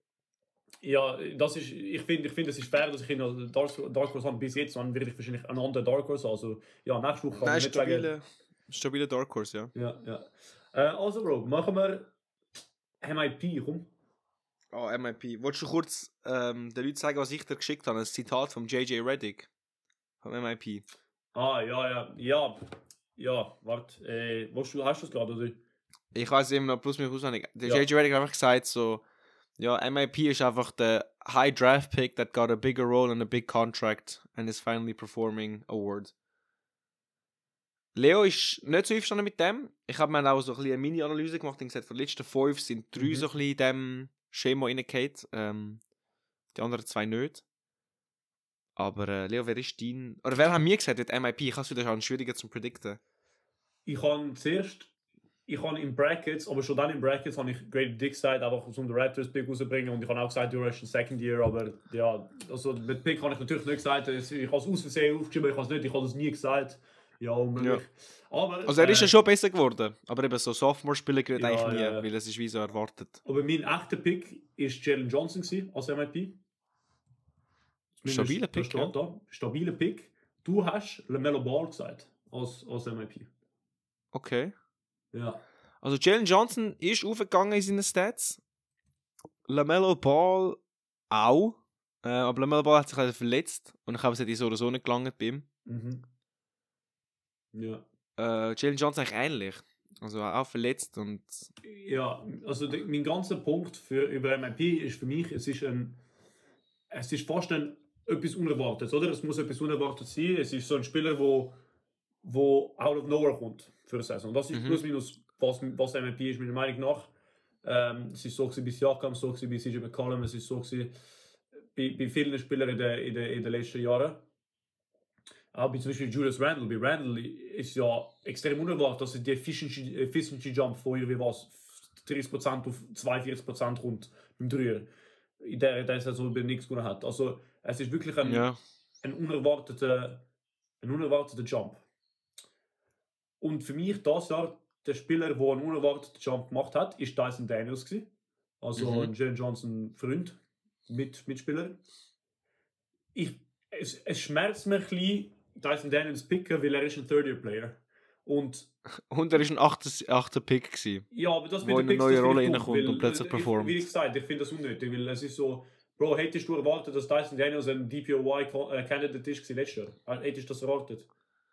ja, das ist, ich finde, ich find, es ist fair, dass ich ihn als Dark, Dark Horse habe. Bis jetzt dann werde ich wahrscheinlich einen anderen Dark Horse. Also ja, nächste Woche kann
Nein,
man nicht sagen.
stabile, stabile Dark Horse, ja.
Ja, ja. Äh, also Bro, machen wir M I P, komm.
Oh, M I P. Wolltest du kurz ähm, den Leuten sagen, was ich dir geschickt habe? Ein Zitat von J J Redick. Vom M I P.
Ah, ja, ja, ja. Ja, warte. Äh, willst du, hast du es gerade, oder?
Ich weiß eben noch plus minus auswendig. Der
Ja.
J J Redick hat einfach gesagt so, ja, M I P ist einfach der High Draft Pick that got a bigger role and a big contract and is finally performing award. Leo ist nicht so einverstanden mit dem. Ich habe mir auch so ein bisschen eine Mini-Analyse gemacht und gesagt, von den letzten fünf sind drei
Mhm.
so ein bisschen in diesem Schema reingehauen. Ähm, die anderen zwei nicht. Aber äh, Leo, wer ist dein... Oder wer hat mir gesagt, wird M I P? Ich habe es wieder schon schwieriger zu predikten.
Ich habe zuerst, ich habe in Brackets, aber schon dann in Brackets habe ich Grady Dick gesagt, einfach um den Raptors Pick rauszubringen. Und ich habe auch gesagt, Duration Second Year, aber ja, also mit Pick habe ich natürlich nicht gesagt. Ich habe es aus Versehen aufgeschrieben, ich habe es nicht, ich habe es nie gesagt. Ja, unmöglich. Aber,
Also er ist ja
äh,
schon besser geworden. Aber eben so Sophomore-Spieler gehört
Ja,
eigentlich nie,
ja, ja.
weil es ist wie so erwartet.
Aber mein echter Pick war Jalen Johnson gewesen, als M I P.
Stabiler
Zumindest,
Pick,
das steht da. Stabiler Pick. Du hast LaMelo Ball gesagt, als, als M I P.
Okay.
Ja.
Also Jalen Johnson ist aufgegangen in seinen Stats. LaMelo Ball auch. Äh, aber LaMelo Ball hat sich leider verletzt. Und ich habe es hat in so oder so nicht gelangt bei ihm.
Mhm. Ja.
Äh, Jalen Johnson eigentlich ähnlich. Also auch verletzt und...
Ja, also de, mein ganzer Punkt für, über M I P ist für mich, es ist ein es ist fast ein, etwas Unerwartetes, oder? Es muss etwas Unerwartetes sein. Es ist so ein Spieler, wo, wo out of nowhere kommt für eine Saison. Das ist mhm. plus minus, was, was M V P ist, meiner Meinung nach. Ähm, es ist so gewesen bei Siakam, so gewesen bei C J McCollum, es ist so gewesen bei, bei vielen Spielern in den in der, in der letzten Jahren. Auch bei zum Beispiel Julius Randle. Bei Randle ist ja extrem unerwartet, dass er die Efficiency, Efficiency Jump von irgendwie was dreißig Prozent auf zweiundvierzig Prozent rund beim Dreier. In der der Saison über nichts gewonnen hat. Also es ist wirklich ein,
ja.
ein, unerwarteter, ein unerwarteter Jump. Und für mich das Jahr, der Spieler, der einen unerwarteten Jump gemacht hat, ist Dyson Daniels gewesen. Also mhm. ein Jalen Johnson Freund, mit, Mitspieler. Ich, es, es schmerzt mir ein bisschen, Dyson Daniels picken, weil er ist ein Third-Year-Player. Und,
und er war ein achter Pick gewesen.
Ja, aber das
mit
den
Picks, eine neue Rolle
reinkommt
und plötzlich
ich,
performt.
Wie gesagt, ich finde das unnötig, weil es ist so, Bro, hättest du erwartet, dass Dyson Daniels ein D P O Y-Candidate ist letztes Jahr? Hättest du das erwartet?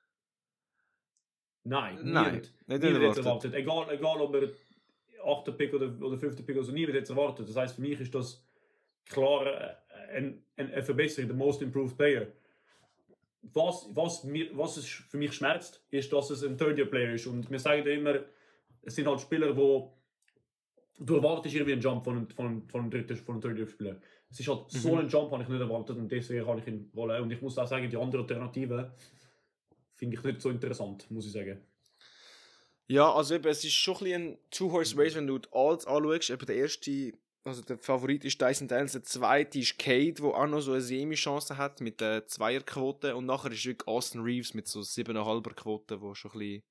Nein,
Nein,
niemand.
Nicht
niemand
erwartet.
erwartet. Egal, egal ob er achter Pick oder, oder fünfter Pick, also niemand hätte es erwartet. Das heisst, für mich ist das klar eine, eine Verbesserung, der Most Improved Player. Was, was, mir, was es für mich schmerzt, ist, dass es ein Third-Year-Player ist. Und wir sagen ja immer, es sind halt Spieler, wo du erwartest irgendwie einen Jump von einem, von, von einem dritten, von einem Third-Year-Spieler. Es ist halt mhm. so einen Jump, habe ich nicht erwartet und deswegen kann ich ihn wollen. Und ich muss auch sagen, die andere Alternative finde ich nicht so interessant, muss ich sagen.
Ja, also eben, es ist schon ein bisschen ein Two-Horse-Race, wenn du die Alts anschaust. Eben der erste, also der Favorit ist Dyson Daniels, der zweite ist Cade, der auch noch so eine Semi-Chance hat mit der Zweierquote. Und nachher ist wirklich Austin Reeves mit so siebeneinhalber Quote, wo schon ein bisschen,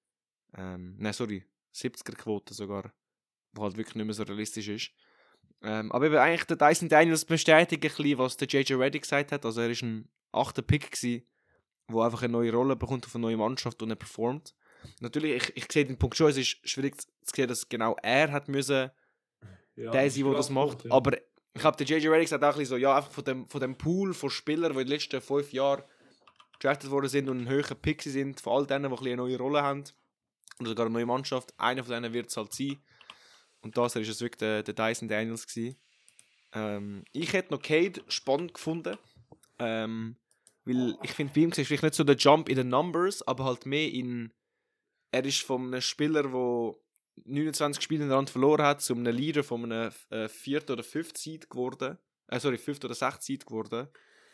ähm, nein, sorry, siebziger Quote sogar, wo halt wirklich nicht mehr so realistisch ist. Ähm, aber eben eigentlich der Dyson Daniels bestätigt ein bisschen, was der J J Redick gesagt hat. Also er war ein achter Pick gewesen, der einfach eine neue Rolle bekommt auf eine neue Mannschaft und er performt. Natürlich, ich, ich sehe den Punkt schon, es ist schwierig zu sehen, dass genau er hat müssen, ja, der sein, der das macht. Gut, ja. Aber ich glaube, der J J Redick sagt auch ein bisschen so, ja, einfach von dem, von dem Pool von Spielern, die in den letzten fünf Jahren gedraftet worden sind und einen höheren Pick sind, von all denen, die ein eine neue Rolle haben, oder sogar eine neue Mannschaft, einer von denen wird es halt sein. Und das war es wirklich der, der Dyson Daniels gewesen. Ähm, ich hätte noch Cade spannend gefunden, ähm, weil ich finde, bei ihm ist vielleicht nicht so der Jump in den Numbers, aber halt mehr in... Er ist von einem Spieler, der neunundzwanzig Spiele in der Hand verloren hat, zu einem Leader von einem äh, vierten oder fünften Seed geworden. Äh, sorry, fünften oder sechsten Seed geworden.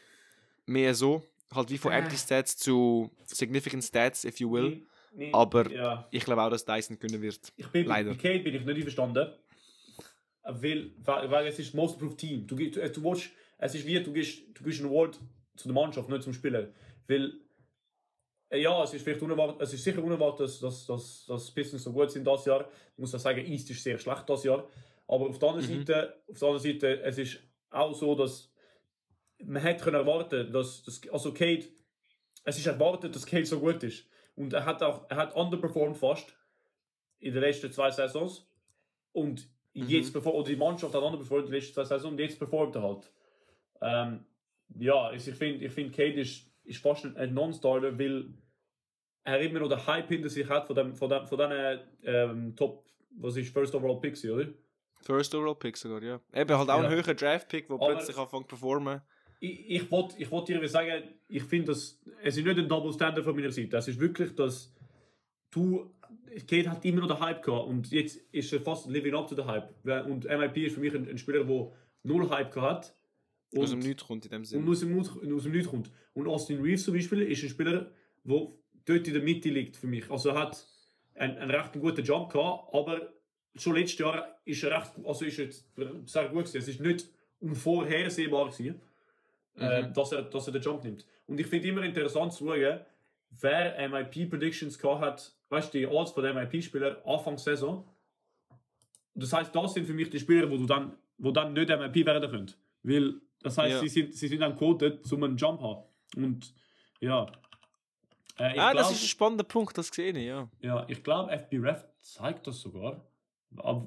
Mehr so. Halt wie von Empty Stats zu Significant Stats, if you will. Nee, nee, aber ja. Ich glaube auch, dass Dyson gewinnen wird.
Ich bin,
Leider.
Mit Cade bin ich nicht einverstanden. Weil, weil es ist Most Improved Team. Du, du, du willst, es ist wie, du gibst, du gibst einen Award zu der Mannschaft, nicht zum Spieler. Weil ja, es ist, vielleicht unerwartet, es ist sicher unerwartet, dass, dass, dass, dass die Pistons so gut sind das Jahr. Ich muss auch sagen, East ist sehr schlecht das Jahr. Aber auf der anderen, mhm. Seite, auf der anderen Seite, es ist auch so, dass man hätte können erwarten, dass, dass also Cade, es ist erwartet, dass Cade so gut ist. Und er hat auch, er hat underperformed fast in den letzten zwei Saisons. Und mhm. jetzt, bevor, oder die Mannschaft hat underperformed in den letzten zwei Saisons und jetzt performt er halt. Ähm, ja, ich finde, ich find, Cade ist, ist fast ein, ein Non-Starter, weil er immer noch den Hype hinter sich hat von dem, von dem, von diesen ähm, Top, was ist First Overall Picks, oder?
First Overall Pick sogar, ja. Eben halt auch ja. ein höherer Draft-Pick, der plötzlich anfängt zu performen.
Ich, ich wollte ich wollt dir sagen, ich finde, es ist nicht ein Double Standard von meiner Seite. Es ist wirklich, dass du, Cade hat immer noch den Hype gehabt und jetzt ist er fast living up to the Hype. Und M I P ist für mich ein, ein Spieler, der null Hype gehabt hat.
Und, aus dem Nichts kommt in dem Sinne.
Und aus dem, aus dem Nichts kommt. Und Austin Reeves zum Beispiel ist ein Spieler, der dort in der Mitte liegt für mich. Also er hat einen, einen recht guten Jump gehabt, aber schon letztes Jahr ist er recht, also ist er sehr gut gewesen. Es ist nicht unvorhersehbar gewesen, mhm. äh, dass, er, dass er den Jump nimmt. Und ich finde immer interessant zu schauen, wer M I P-Predictions gehabt hat, weißt du, die Odds von den M I P-Spielern Anfang Saison. Das heisst, das sind für mich die Spieler, wo du dann, wo dann nicht M I P werden können. Weil, das heisst, ja. sie, sind, sie sind dann quoted, um einen Jump zu haben. Und ja. Äh,
ah,
glaub,
das ist ein spannender Punkt, das gesehen, ja.
Ja, ich glaube, F B Ref zeigt das sogar. Aber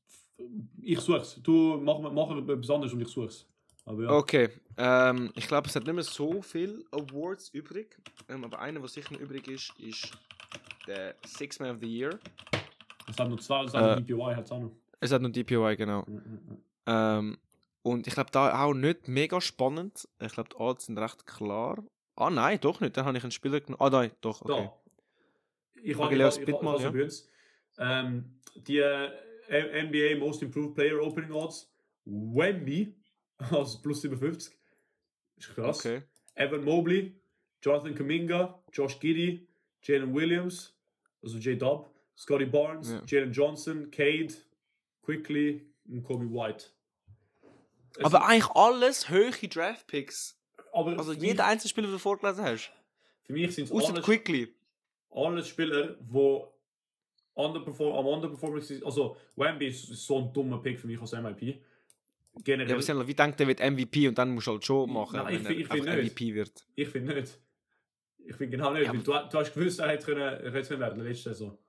ich suche es. Du mach, mach etwas anderes und ich suche es. Ja.
Okay, ähm, ich glaube, es hat nicht mehr so viele Awards übrig. Ähm, aber einer, der sicher noch übrig ist, ist der Six Man of the Year.
Es hat noch zwei, es hat äh, noch D P O Y, hat es auch noch.
Es hat noch D P O Y, genau.
Mhm.
Ähm, Und ich glaube, da auch nicht mega spannend. Ich glaube, die Odds sind recht klar. Ah nein, doch nicht. Dann habe ich einen Spieler genommen. Ah nein, doch, okay.
Da. Ich
Okay,
habe
Leo,
ich, ich,
spit
ich,
mal,
ich,
ja.
bei uns. Ähm, die äh, N B A Most Improved Player Opening Odds. Wemby, also plus siebenundfünfzig. Ist krass.
Okay.
Evan Mobley, Jonathan Kuminga, Josh Giddey, Jalen Williams, also J-Dub, Scotty Barnes,
Ja.
Jalen Johnson, Cade, Quickly und Kobe White. Es
Aber
sind-
eigentlich alles hohe Draftpicks.
aber
Also
für
jeder
mich,
einzelne Spieler, den du vorgelesen hast.
für mich sind es
Außer
alles,
Quickly.
alles Spieler, die underperform, am Underperforming sind. Also Wemby ist so ein dummer Pick für mich als M I P. Generell.
Ja, aber Sandler, wie denkt der wird M V P und dann musst du halt schon machen,
Nein, ich
wenn
find-
er
ich find
einfach
nicht.
M V P wird.
Ich finde nicht. Ich finde genau nicht,
Ja,
weil du, du hast gewusst, er hätte können, er hätte können werden letzte Saison.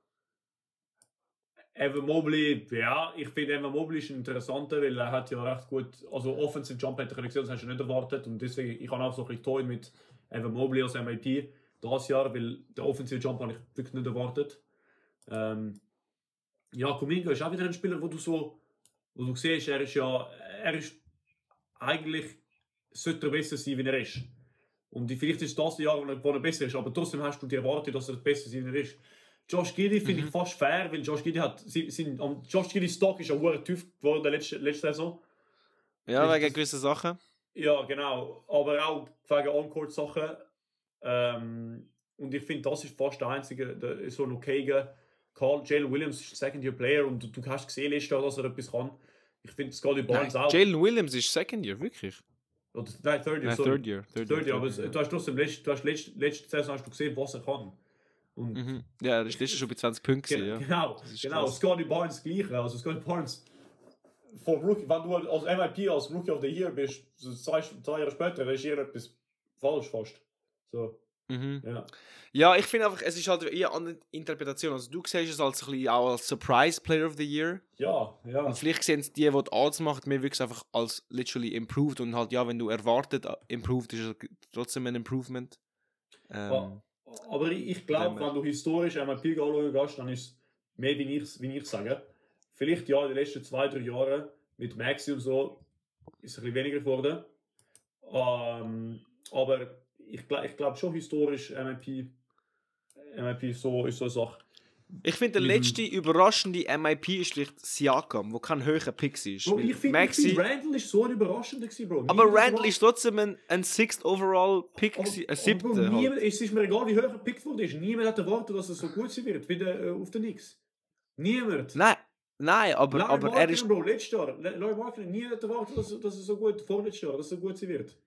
Evan Mobley, ja, ich finde Evan Mobley ist interessanter, weil er hat ja recht gut, also Offensive Jump hätte er gesehen, das hast du nicht erwartet und deswegen, ich habe auch so ein bisschen toll mit Evan Mobley als M I P das Jahr, weil der Offensive Jump habe ich wirklich nicht erwartet. Ähm, ja, Kuminga ist auch wieder ein Spieler, wo du so, wo du siehst, er ist ja, er ist eigentlich, sollte er besser sein, wie er ist. Und vielleicht ist das Jahr, wo er, wo er besser ist, aber trotzdem hast du die Erwartung, dass er besser sein ist. Josh Giddey finde ich fast fair, weil Josh Giddey hat, sein, sein, um, Josh Giddey's Stock ist ja sehr tief geworden letzte, letzte Saison.
Ja,
Ich-
wegen
das-
gewissen Sachen.
Ja, genau. Aber auch wegen On-Court-Sachen. Ähm, und ich finde, das ist fast der einzige, der, so ein okayer Carl Jalen Williams ist ein Second-Year-Player und du, du hast gesehen, letztes Jahr, dass er etwas kann. Ich finde, Scotty Barnes
Nein,
auch.
Jalen Williams ist Second Year, wirklich.
Oder, nein, Third Year,
Nein,
sorry.
Third Year. Third
Third Year, aber
Third Year,
du hast trotzdem, letzte, du hast letzte, letzte Saison hast du gesehen, was er kann. Und
Mhm. Ja, das ist letztes schon bei zwanzig Punkten.
Ge-
Ja.
Genau,
Das ist
genau.
krass.
Scotty Barnes gleiche. Also Scotty Barnes, vom Rookie, wenn du als M I P, als Rookie of the Year bist, so zwei, zwei Jahre später, ist hier etwas falsch fast. So,
Mhm.
ja.
Ja, ich finde einfach, es ist halt eher eine andere Interpretation. Also du siehst es als ein bisschen auch als Surprise Player of the Year.
Ja, ja.
Und vielleicht sehen es die, die die Odds machen, mir wirklich einfach als literally improved. Und halt, ja, wenn du erwartet, äh, improved, ist es trotzdem ein Improvement. Ähm,
Ja. Aber ich, ich glaube,
Dem-
wenn du historisch M I P anschauen gehst, dann ist es mehr, wie ich, wie ich sage. Vielleicht ja, in den letzten zwei, drei Jahren mit Maxi und so ist es ein bisschen weniger geworden. Ähm, aber ich, gl- ich glaube schon historisch M I P, M I P so, ist so eine Sache.
Ich finde, der
Mhm.
letzte überraschende M I P ist vielleicht Siakam, der kein höherer Pick ist.
Bro,
Weil
ich finde,
Maxi-
find, Randall ist so ein überraschender gewesen, Bro.
aber
Niemand
Randall ist trotzdem ein, ein Sixth Overall Pick,
Aber,
gewesen, ein
aber
siebter.
Bro,
Halt.
niemand, es ist mir egal, wie hoch er gepickt wurde. ist. Niemand hat erwartet, dass er so gut sein wird, wie der, äh, auf den Knicks. Niemand.
Nein, nein, aber,
Larry
aber er
Markkinen,
ist.
Bro, letztes Jahr. Le- Larry Markkinen, niemand hat erwartet, dass, er- dass er so gut, vorletztes Jahr, dass er so gut sein wird.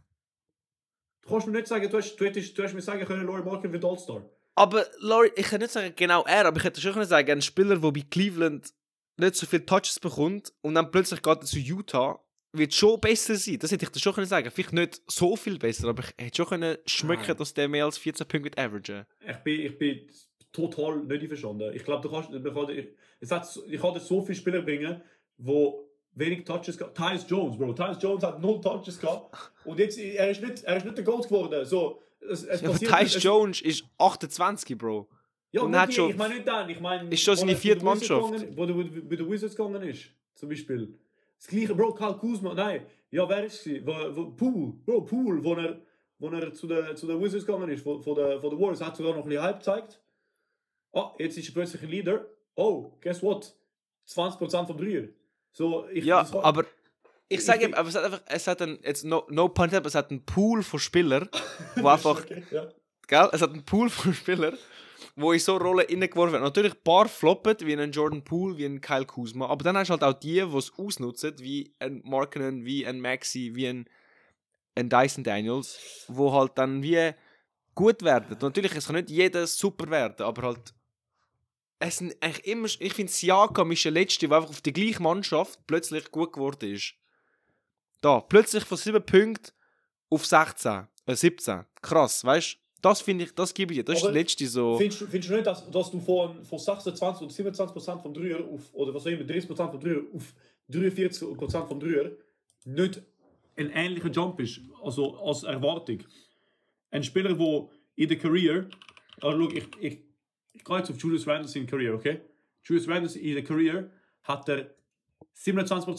Du kannst mir nicht sagen, du hast, du hättest, du hast mir sagen können, Larry Markkinen wird All-Star.
Aber Laurie, ich kann nicht sagen genau er, aber ich hätte schon können sagen, ein Spieler, der bei Cleveland nicht so viele Touches bekommt und dann plötzlich geht er zu Utah, wird schon besser sein. Das hätte ich dir schon können sagen. Vielleicht nicht so viel besser, aber ich hätte schon können schmecken,
Nein.
dass der mehr als vierzehn Punkte wird averagen.
Ich bin, ich bin total nicht einverstanden. Ich glaube, du kannst, man kann, ich, es hat, so- ich kann dir so viele Spieler bringen, die wenig Touches gehabt. Tyus Jones, Bro. Tyus Jones hat null Touches gehabt. Und jetzt, er ist nicht, er ist nicht der Gold geworden. So, es, es
Ja, aber
passiert-
Tyus
es-
Jones ist achtundzwanzig, Bro.
Ja,
und
und
hat
nicht,
schon-
ich meine nicht dann, ich meine...
Ist schon
wo
seine
er zu
vierte
den Wizards
Mannschaft.
gegangen- Wo er bei den Wizards gegangen ist, zum Beispiel. Das gleiche, Bro, Kyle Kuzma, nein, ja, wer ist es? Wo, wo, Poole, Bro, Poole, wo er, wo er zu den zu den Wizards gegangen ist, von, von den von der Warriors, hat sogar noch ein bisschen Hype gezeigt. Ah, jetzt ist er plötzlich ein Leader. Oh, guess what? zwanzig Prozent vom Dreier. So, ich,
Ja,
das kann-
aber ich
Ich
sage
find-
ihm, aber es hat einfach, es hat einen, jetzt no, no pun intended, aber es hat einen Pool von Spielern, wo einfach,
Okay, ja.
gell, es hat einen Pool von Spielern, wo in so Rollen reingeworfen werden. Natürlich ein paar floppen, wie ein Jordan Poole, wie ein Kyle Kuzma, aber dann hast du halt auch die, die es ausnutzen, wie ein Markkinen, wie ein Maxi, wie ein, ein Dyson Daniels, wo halt dann wie gut werden. Und natürlich, es kann nicht jeder super werden, aber halt es sind eigentlich immer, ich finde, Siakam ist der Letzte, der einfach auf die gleiche Mannschaft plötzlich gut geworden ist. Da, plötzlich von sieben Punkten auf sechzehn, äh siebzehn. Krass, weißt du? Das finde ich, das gebe ich dir. Das ist
Aber
der Letzte so.
Findest du, findest du nicht, dass, dass du von, von sechsundzwanzig oder siebenundzwanzig Prozent vom Dreier auf, oder was auch immer, dreißig Prozent vom Dreier auf dreiundvierzig Prozent vom Dreier nicht ein ähnlicher Jump ist, also als Erwartung? Ein Spieler, der in der Career, also schau, ich, ich, ich gehe jetzt auf Julius Randle in Career, okay? Julius Randle in der Career hat er siebenundzwanzig Prozent,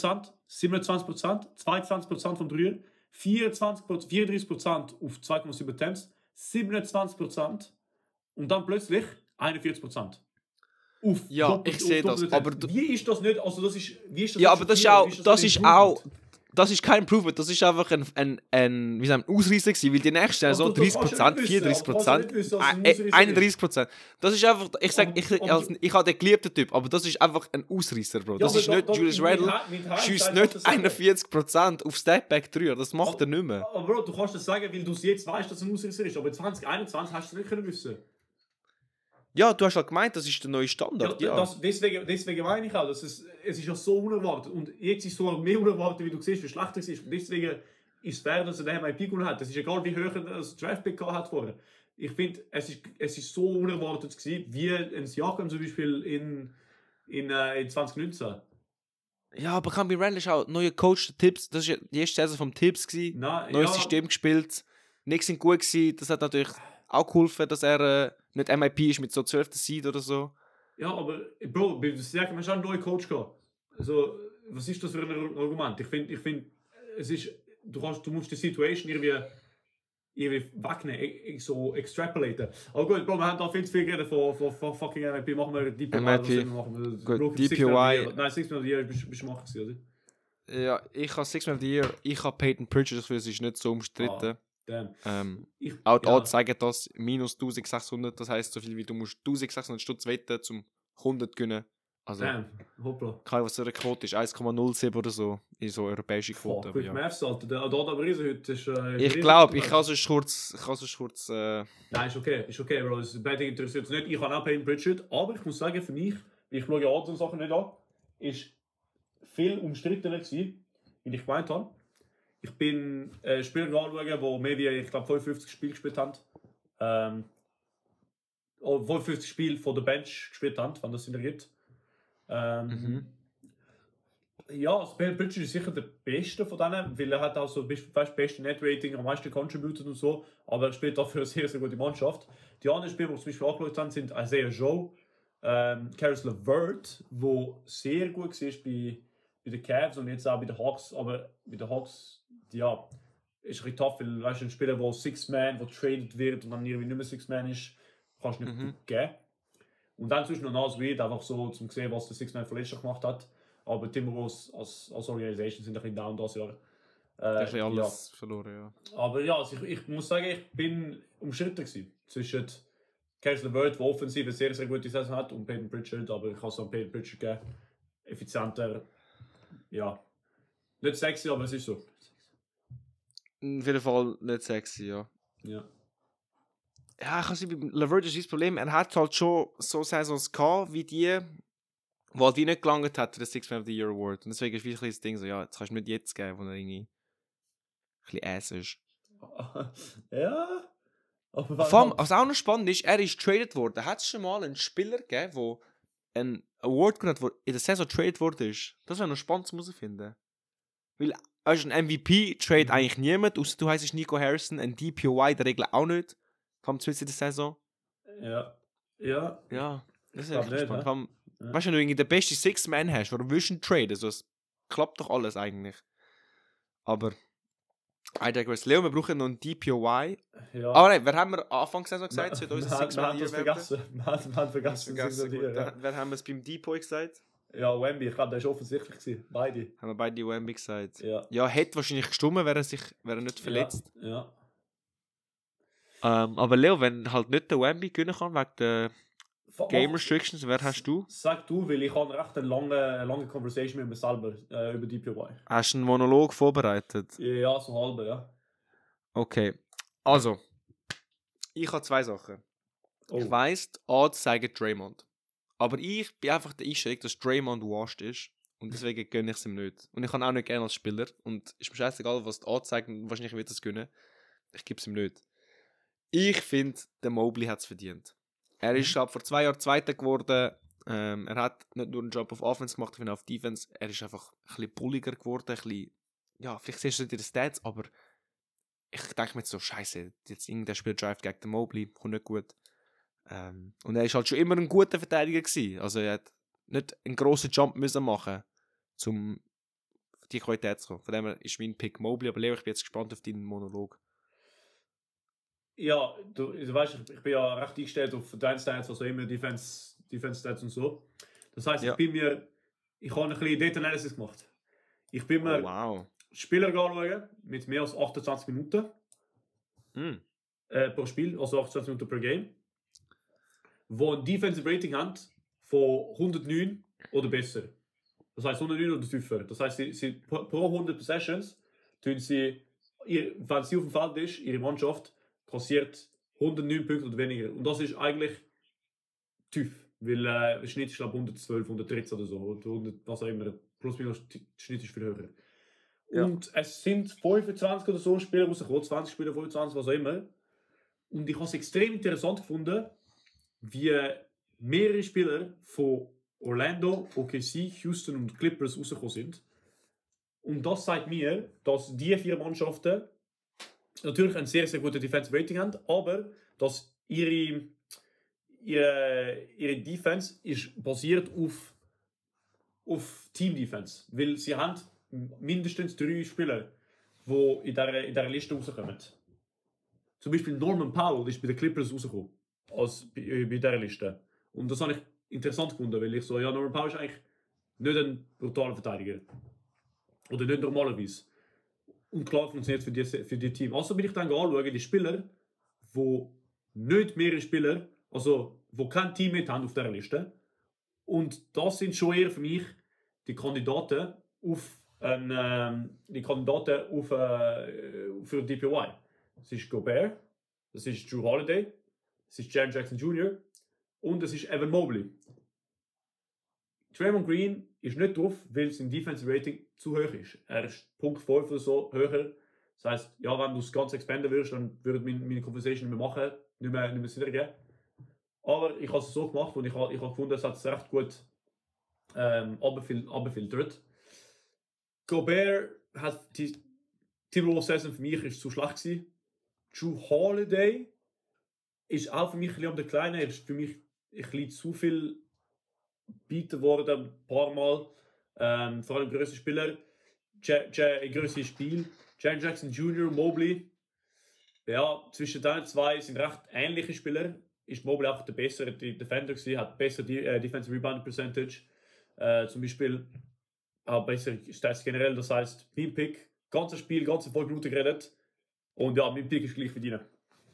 siebenundzwanzig Prozent, zweiundzwanzig Prozent vom Dreier, vierundzwanzig Prozent, vierunddreißig Prozent auf zwei Komma sieben Attempts, siebenundzwanzig Prozent und dann plötzlich einundvierzig Prozent.
Auf ja, Doppel, ich sehe das. Aber
wie ist das nicht? Also das ist, wie ist das
ja, aber das ist auch, ist das, das ist auch, das ist kein Improvement. Das ist einfach ein, ein, ein, wie sagen, ein Ausreißer gewesen, weil die nächste also, so dreißig Prozent, vierunddreißig Prozent, einunddreißig Prozent. Das ist einfach, ich sag, ich, ich, also, ich habe den geliebten Typ, aber das ist einfach ein Ausreißer, Bro. Das ja, ist nicht, da, Julius Randle schießt nicht einundvierzig Prozent auf Stepback drei. Das macht aber, er nicht mehr.
Aber Bro, du kannst das sagen, weil du es jetzt weißt, dass es ein Ausreißer ist, aber zwanzig einundzwanzig hast du es nicht können wissen.
Ja, du hast halt gemeint, das ist der neue Standard.
Ja,
ja.
Das, deswegen, deswegen meine ich auch, dass es, es ist ja so unerwartet. Und jetzt ist es so mehr unerwartet, wie du siehst, wie schlechter es ist. Und deswegen ist es fair, dass er den M I P gewonnen hat. Es ist egal, wie hoch er das Draftpick hat vorher. Ich finde, es ist, es ist so unerwartet gewesen, wie ein Siakam zum Beispiel in, in, äh, in zwanzig neunzehn.
Ja, aber Kambi Randle ist auch neuer Coach, Tipps. Das war die erste Saison vom Tipps. Na, neues ja. System gespielt. Nichts sind gut gewesen. Das hat natürlich auch geholfen, dass er äh, nicht M I P ist mit so zwölften Seed oder so.
Ja, aber Bro, bei Siakam hast du einen neuen Coach gehabt. Also, was ist das für ein Argument? Ich finde, ich find, es ist, du, kannst, du musst die Situation irgendwie, irgendwie wegnehmen, so extrapolaten. Aber gut, Bro, wir haben da viel zu viel geredet von, von, von fucking M I P. Machen wir D P Y.
M I P.
Machen
wir gut, D P Y.
Nein, Six Man of the Year bist du machen gewesen,
oder? Ja, ich habe Six Man of the Year, ich habe Peyton Pritchard, das ist nicht so umstritten. Ah. Ähm, ich, auch die ja. Odds sagen das minus eintausendsechshundert, das heisst so viel wie du musst eintausendsechshundert Stutz wetten zum hundert gewinnen. Also,
Damn, hoppla.
Keine, was so eine Quote ist, eins Komma null sieben oder so, in so europäische Quote.
Fuck, ja. Maths, Alter. Der Adana Riese heute ist... Äh,
ich glaube, ich kann es kurz... Ich kann es kurz äh...
Nein, ist okay, ist okay, Bro. Das Betting interessiert uns nicht. Ich habe auch Peyton Pritchard, aber ich muss sagen, für mich, ich schaue ja Odds und Sachen nicht an, ist viel umstrittener gewesen, wie ich gemeint habe. Ich bin äh, Spieler anschauen, die mehr wie, ich glaube, fünfundfünfzig Spiele gespielt haben. Ähm, fünfundfünfzig Spiele von der Bench gespielt haben, wenn das Sinn ergibt. Ähm, mhm. Ja, also Peyton Pritchard ist sicher der Beste von denen, weil er hat auch so das beste Net-Rating, am meisten contributed und so, aber er spielt dafür eine sehr, sehr gute Mannschaft. Die anderen Spieler, die zum Beispiel angeschaut haben, sind Isaiah Joe, ähm, Caris LeVert, der sehr gut war bei, bei den Cavs und jetzt auch bei den Hawks, aber bei den Hawks ja, ist ein bisschen tough, weil weißt, ein Spieler, der Six-Man, der traded wird und dann irgendwie nicht mehr Six-Man ist, kannst du nicht mhm. geben. Und dann zwischen noch Nas Reed, einfach so, um zu sehen, was der Six-Man verletzt gemacht hat. Aber Timberwolves als, als Organisation sind ein bisschen down das Jahr. Äh,
ein bisschen alles ja. verloren, ja.
Aber ja, also ich, ich muss sagen, ich bin umstritten gewesen zwischen Caris LeVert, der offensiv eine sehr, sehr gute Saison hat, und Peyton Pritchard, aber ich kann es an Peyton Pritchard geben. Effizienter, ja. Nicht sexy, aber es ist so.
Auf jeden Fall nicht sexy, ja.
Ja.
Ja, ich kann sagen, bei LeVert ist das Problem, er hat halt schon so Saisons gehabt, wie die, wo halt wie nicht gelangt hat, der Six Man of the Year Award. Und deswegen ist wirklich das Ding so, ja, jetzt kannst du nicht jetzt geben, wo er irgendwie ein bisschen ass ist.
Ja.
Aber vor allem, was auch noch spannend ist, er ist traded worden. Hat es schon mal einen Spieler gegeben, der einen Award gewonnen hat, der in der Saison traded worden ist? Das wäre noch spannend zu herausfinden. Weil also ein M V P-Trade mhm. eigentlich niemand, außer du heisst Nico Harrison, ein D P O Y in der Regel auch nicht. Kommt zwischen der Saison.
Ja. Ja.
Ja, das ist echt spannend. Komm, ja. Weißt du, wenn du irgendwie den besten Six-Man hast, warum willst du einen Trade? Also, es klappt doch alles eigentlich. Aber, I digress. Leo, wir brauchen noch einen D P O Y. Ja. Aber nein, wer haben wir Anfang Saison gesagt? Sollte unser Six-Man
hier werden? Wir haben vergessen.
vergessen gut. Ja. Wer haben wir es beim D P O Y gesagt?
Ja, Wemby, ich glaube, der war offensichtlich gewesen. Beide.
Haben wir beide Wemby gesagt?
Ja.
Ja, hätte wahrscheinlich gestummen, wäre er, sich, wäre er nicht verletzt.
Ja. ja.
Ähm, aber Leo, wenn halt nicht der Wemby gewinnen kann, wegen der Game Restrictions, wer hast du?
Sag du, weil ich habe recht eine lange, eine lange Conversation mit mir selber äh, über D P O Y.
Hast du einen Monolog vorbereitet?
Ja, so halbe, ja.
Okay. Also, ich habe zwei Sachen. Oh. Ich weiss, die Odds sagen Draymond. Aber ich bin einfach der Einstellung, dass Draymond washed ist. Und deswegen gönne ich es ihm nicht. Und ich kann auch nicht gerne als Spieler. Und ist mir scheißegal, was die Odds sagen. Wahrscheinlich wird er es gönnen. Ich gebe es ihm nicht. Ich finde, der Mobley hat es verdient. Er ist mhm. vor zwei Jahren Zweiter geworden. Ähm, er hat nicht nur einen Job auf Offense gemacht, sondern auf Defense. Er ist einfach ein bisschen bulliger geworden. Ein bisschen, ja, vielleicht siehst du nicht in den Stats, aber ich denke mir jetzt so, scheiße, jetzt irgendein Spiel drive gegen den Mobley, kommt nicht gut. Ähm, und er war halt schon immer ein guter Verteidiger gewesen. Also er hat nicht einen grossen Jump müssen machen, um die Qualität zu kommen. Von dem her ist mein Pick Mobley, aber Leo, ich bin jetzt gespannt auf deinen Monolog.
Ja, du, du weißt, ich, ich bin ja recht eingestellt auf Advanced Stats, also immer Defense, Defense Stats und so. Das heisst,
Ja.
ich bin mir, ich habe ein bisschen Data Analysis gemacht. Ich bin mir
Oh, wow.
Spieler anschauen mit mehr als achtundzwanzig Minuten
Mm.
äh, pro Spiel, also achtundzwanzig Minuten per Game, wo ein Defensive Rating haben von hundertneun oder besser. Das heisst hundertneun oder tiefer. Das heisst, sie, sie, pro hundert Possessions tun sie, ihr, wenn sie auf dem Feld ist, ihre Mannschaft kassiert hundertneun Punkte oder weniger. Und das ist eigentlich tief, weil äh, der Schnitt ist glaube hundertzwölf, hundertdreizehn oder so, oder hundert, was auch immer. Plus minus, der Schnitt ist viel höher.
Ja.
Und es sind fünfundzwanzig oder so Spieler rausgekommen, zwanzig Spieler, fünfundzwanzig, was auch immer. Und ich habe es extrem interessant gefunden, wie mehrere Spieler von Orlando, O K C, Houston und Clippers rausgekommen sind. Und das zeigt mir, dass diese vier Mannschaften natürlich ein sehr, sehr gutes Defensive Rating haben, aber dass ihre, ihre, ihre Defense ist basiert auf, auf Team Defense. Weil sie haben mindestens drei Spieler, die in dieser, in dieser Liste rauskommen. Zum Beispiel Norman Powell ist bei den Clippers rausgekommen, als bei, bei dieser Liste. Und das habe ich interessant gefunden, weil ich so, ja, Norman Powell ist eigentlich nicht ein brutaler Verteidiger. Oder nicht normalerweise. Und klar funktioniert für die, für die Team. Also bin ich dann anschauen, die Spieler, die nicht mehrere Spieler, also die kein Teammate haben auf dieser Liste. Und das sind schon eher für mich die Kandidaten auf ein, ähm, die Kandidaten auf, äh, für D P Y. Das ist Gobert, das ist Drew Holiday, das ist Jaren Jackson Junior und das ist Evan Mobley. Draymond Green ist nicht drauf, weil sein Defensive Rating zu hoch ist. Er ist Punkt fünf oder so höher. Das heisst, ja, wenn du das Ganze expanden würdest, dann würde meine, meine Conversation nicht mehr machen, nicht mehr, nicht mehr Sinn ergeben. Aber ich habe es so gemacht und ich habe, ich habe gefunden, es hat es recht gut ähm, abgefiltert. Gobert hat die Timberwolves-Saison für mich ist zu schlecht gewesen. Drew Holiday ist auch für mich ein bisschen um den Kleinen. Er ist für mich ein bisschen zu viel bieten worden, ein paar Mal. Ähm, vor allem größere Spieler. Ein größeres Spiel. Jaren Jackson Junior, Mobley. Ja, zwischen den zwei sind recht ähnliche Spieler. Ist Mobley auch der bessere Defender gewesen, hat besser die äh, Defensive Rebound Percentage. Äh, zum Beispiel auch bessere Stats generell. Das heisst, mein Pick, ganzes Spiel, ganze fünf Minuten geredet. Und ja, mein Pick ist gleich verdienen.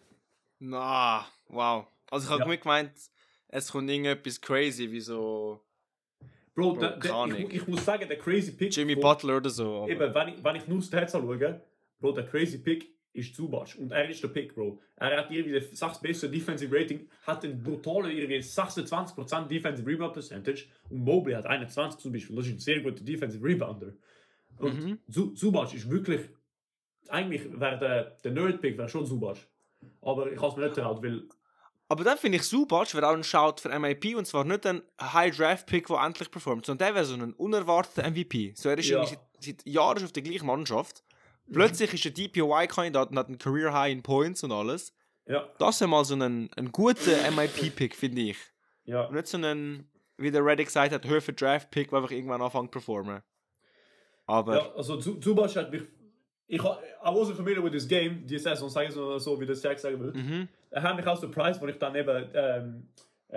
Na, wow. Also ich habe
Ja.
ja. gemeint, es kommt irgendetwas crazy, wie so
Bro,
Bro,
der, der, ich, ich muss sagen, der crazy Pick.
Jimmy
von,
Butler oder so. aber-
Eben, wenn ich, wenn ich nur Stats anschaue, Bro, der crazy Pick ist Zubac. Und er ist der Pick, Bro. Er hat irgendwie das sechs beste Defensive Rating, hat einen brutalen irgendwie sechsundzwanzig Prozent Defensive Rebound Percentage und Mobley hat einundzwanzig zum Beispiel. Das ist ein sehr guter Defensive Rebounder. Und
Mhm.
Zu- Zubac ist wirklich, eigentlich wäre der, der Nerd-Pick wäre schon Zubac. Aber ich habe es mir nicht getraut, weil
Aber dann finde ich Zubac wäre auch ein Shout für M I P und zwar nicht ein High-Draft-Pick, der endlich performt, sondern der wäre so ein unerwarteter M V P. So, er ist
Ja.
irgendwie seit, seit Jahren auf der gleichen Mannschaft. Plötzlich ist er D P O Y-Kandidat und hat einen Career-High in Points und alles.
ja,
Das ist mal so ein, ein guter M I P-Pick, finde ich.
ja.
Und nicht so ein, wie der Reddick gesagt hat, höherer Draft-Pick, der einfach irgendwann anfängt zu performen. Aber,
Ja, also Zu- Zubac hat mich. Ich, ha- I wasn't familiar with this game, die Saison, sagen so, so wie das Jack sagen will.
mhm.
Er hat mich auch surprised, als ich dann eben ähm,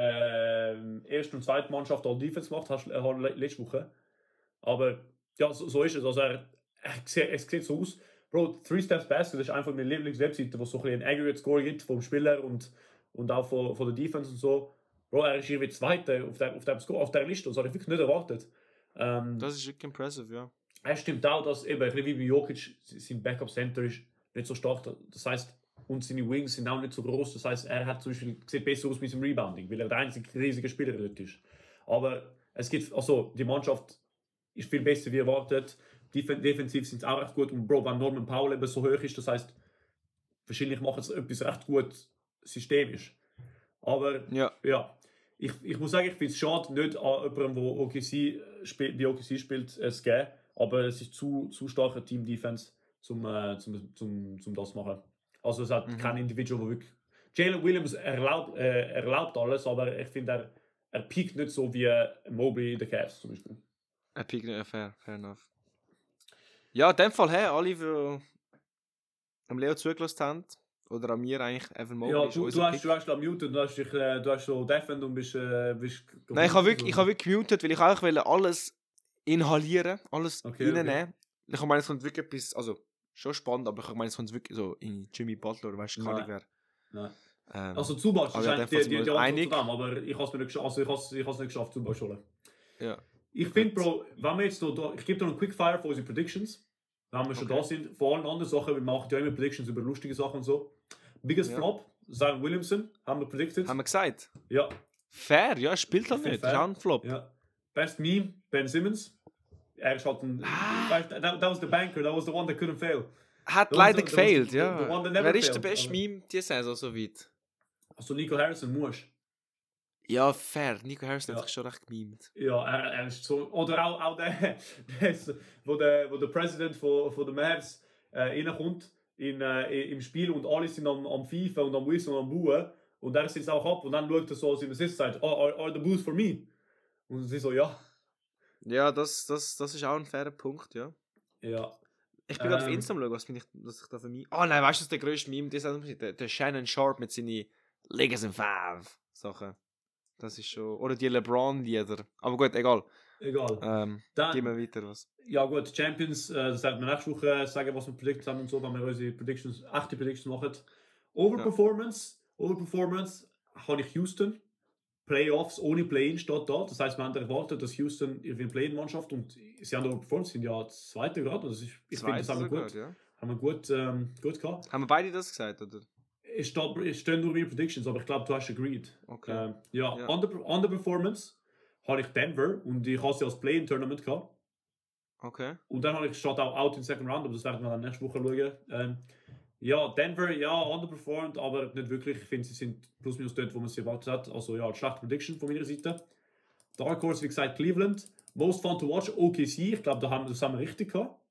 ähm, erste und zweite Mannschaft All Defense gemacht habe, äh, letzte Woche. Aber ja, so, so ist es. Also er, er, sieht- es sieht so aus. Bro, Three Steps Basket ist einfach meine Lieblingswebseite, wo es so ein bisschen einen Aggregate-Score gibt vom Spieler und, und auch von, von der Defense und so. Bro, er ist irgendwie Zweiter auf der, auf der, Score, auf der Liste, das habe ich wirklich nicht erwartet. Ähm,
Das ist wirklich impressive, ja.
Es stimmt auch, dass eben, ein bisschen wie bei Jokic, sein Backup-Center ist nicht so stark. Das heisst, und seine Wings sind auch nicht so groß. Das heisst, er hat zum Beispiel, sieht besser aus mit seinem Rebounding, weil er der einzige riesige Spieler dort ist. Aber es gibt, also die Mannschaft ist viel besser wie erwartet. Def- defensiv sind sie auch recht gut. Und Bro, wenn Norman Powell eben so hoch ist, das heisst, wahrscheinlich machen sie etwas recht gut systemisch. Aber
Ja.
ja, ich, ich muss sagen, ich finde es schade, nicht an jemandem, der O K C spielt, bei O K C spielt, es zu geben. Aber es ist zu, zu starke Team-Defense, um äh, zum, zum, zum das zu machen. Also es hat
Mhm.
kein Individual, der wirklich... Jalen Williams erlaubt, äh, erlaubt alles, aber ich finde, er, er piekt nicht so wie Mobley in den Cavs zum Beispiel.
Epic, ja, fair, fair enough. Ja, in dem Fall, hey, alle, die am Leo zugelassen haben, oder an mir eigentlich, Evan Mobley
Ja,
ist
du,
unser
du hast,
Pick.
du hast da muted, du hast dich, äh, du hast so defend und bist, äh, bist
Nein, ich habe wirklich, ich habe wirklich gemutet, weil ich eigentlich wollte alles inhalieren, alles
Okay,
reinnehmen. Ich meine, es kommt wirklich etwas, also schon spannend, aber ich meine, es kommt wirklich so in Jimmy Butler, weißt du, kann
Nein.
ich wer.
Nein.
Ähm,
Also Zubac ist
aber ja,
eigentlich
dann
die,
sind wir
die, die
uns
Antwort
einig.
zu dem, aber ich habe es mir nicht, gesch- also ich has, ich has nicht geschafft, Zubac zu holen.
Ja.
Ich finde, Bro, wenn wir jetzt noch, da, ich gebe dir noch einen Quickfire für unsere Predictions, wenn wir schon
Okay.
da sind. Vor allen anderen Sachen, wir machen ja immer Predictions über lustige Sachen und so. Biggest
Ja.
Flop, Zion Williamson, haben wir predicted.
Haben wir gesagt?
Ja.
Fair, ja, er spielt halt
Ich
nicht.
find
Das ist
fair.
auch ein Flop.
Ja. Best Meme, Ben Simmons. Er ist halt ein...
Ah.
That, that was the banker, that was the one that couldn't fail.
Hat
That was
leider
the- that was
gefailt,
the-
ja.
the one that never
Wer ist der
failed,
beste
aber-
Meme diese Saison so weit?
Also Nico Harrison, musst.
Ja, fair. Nico Harrison
Ja.
hat sich schon recht gemimt.
Ja, er, er ist so... Oder auch, auch der, der ist, wo der, wo der President von, von den Mavs äh, reinkommt in, äh, im Spiel und alle sind am, am FIFA und am Whistlen und am Buhen und er sitzt auch ab und dann schaut er so aus dem Assist und sagt, oh, are, are the boos for me? Und sie so, ja.
Ja, das, das, das ist auch ein fairer Punkt, ja.
Ja.
Ich bin gerade auf
Ähm.
Insta am schauen, was bin ich, was ich da für mich... Oh nein, weißt du, was der grösste Meme ist? Der, der Shannon Sharp mit seinen Legas in Five Sachen. Das ist schon... Oder die LeBron-Lieder. Aber gut, egal.
Egal.
Ähm,
Dann,
gehen wir weiter, was.
ja gut, Champions, äh, das werden wir nächste Woche sagen, was wir predicted haben und so, wenn wir unsere Predictions, echte Predictions machen. Overperformance, Overperformance habe ich Houston. Playoffs ohne Play-In steht da. Das heisst, wir haben erwartet, dass Houston ihre Play-In-Mannschaft und sie haben overperformed, sind ja Zweite gerade. Das ist, ich finde, das haben wir
sogar,
gut,
ja.
haben wir gut, ähm, gut gehabt.
Haben wir beide das gesagt, oder?
Es steht- es stehen nur meine Predictions, aber ich glaube, du hast agreed.
Okay.
Ähm, ja,
Ja.
Under, Underperformance habe ich Denver und ich habe sie als Play-In-Tournament gehabt.
Okay.
Und dann habe ich statt auch out in second round, aber das werden wir dann nächste Woche schauen. Ähm, ja, Denver, ja, underperformed, aber nicht wirklich. Ich finde, sie sind plus minus dort, wo man sie erwartet hat. Also ja, schlechte Prediction von meiner Seite. Dark Horse, wie gesagt, Cleveland. Most fun to watch, O K C. Ich glaube, da haben, das haben wir richtig gehabt.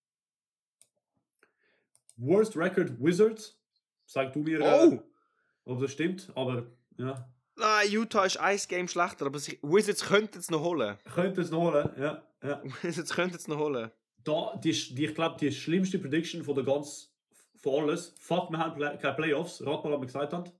Worst record, Wizards. Sag du mir,
Oh!
äh, ob das stimmt, aber ja.
Nein, Utah ist ein Game schlechter, aber sie, Wizards könnten es noch holen.
Könnte es noch holen, ja. ja.
Wizards könnten es noch holen.
Da, die, die, ich glaube, die schlimmste Prediction von der ganz, von alles. Fuck, wir haben Play keine Playoffs. Rat mal, was wir gesagt haben.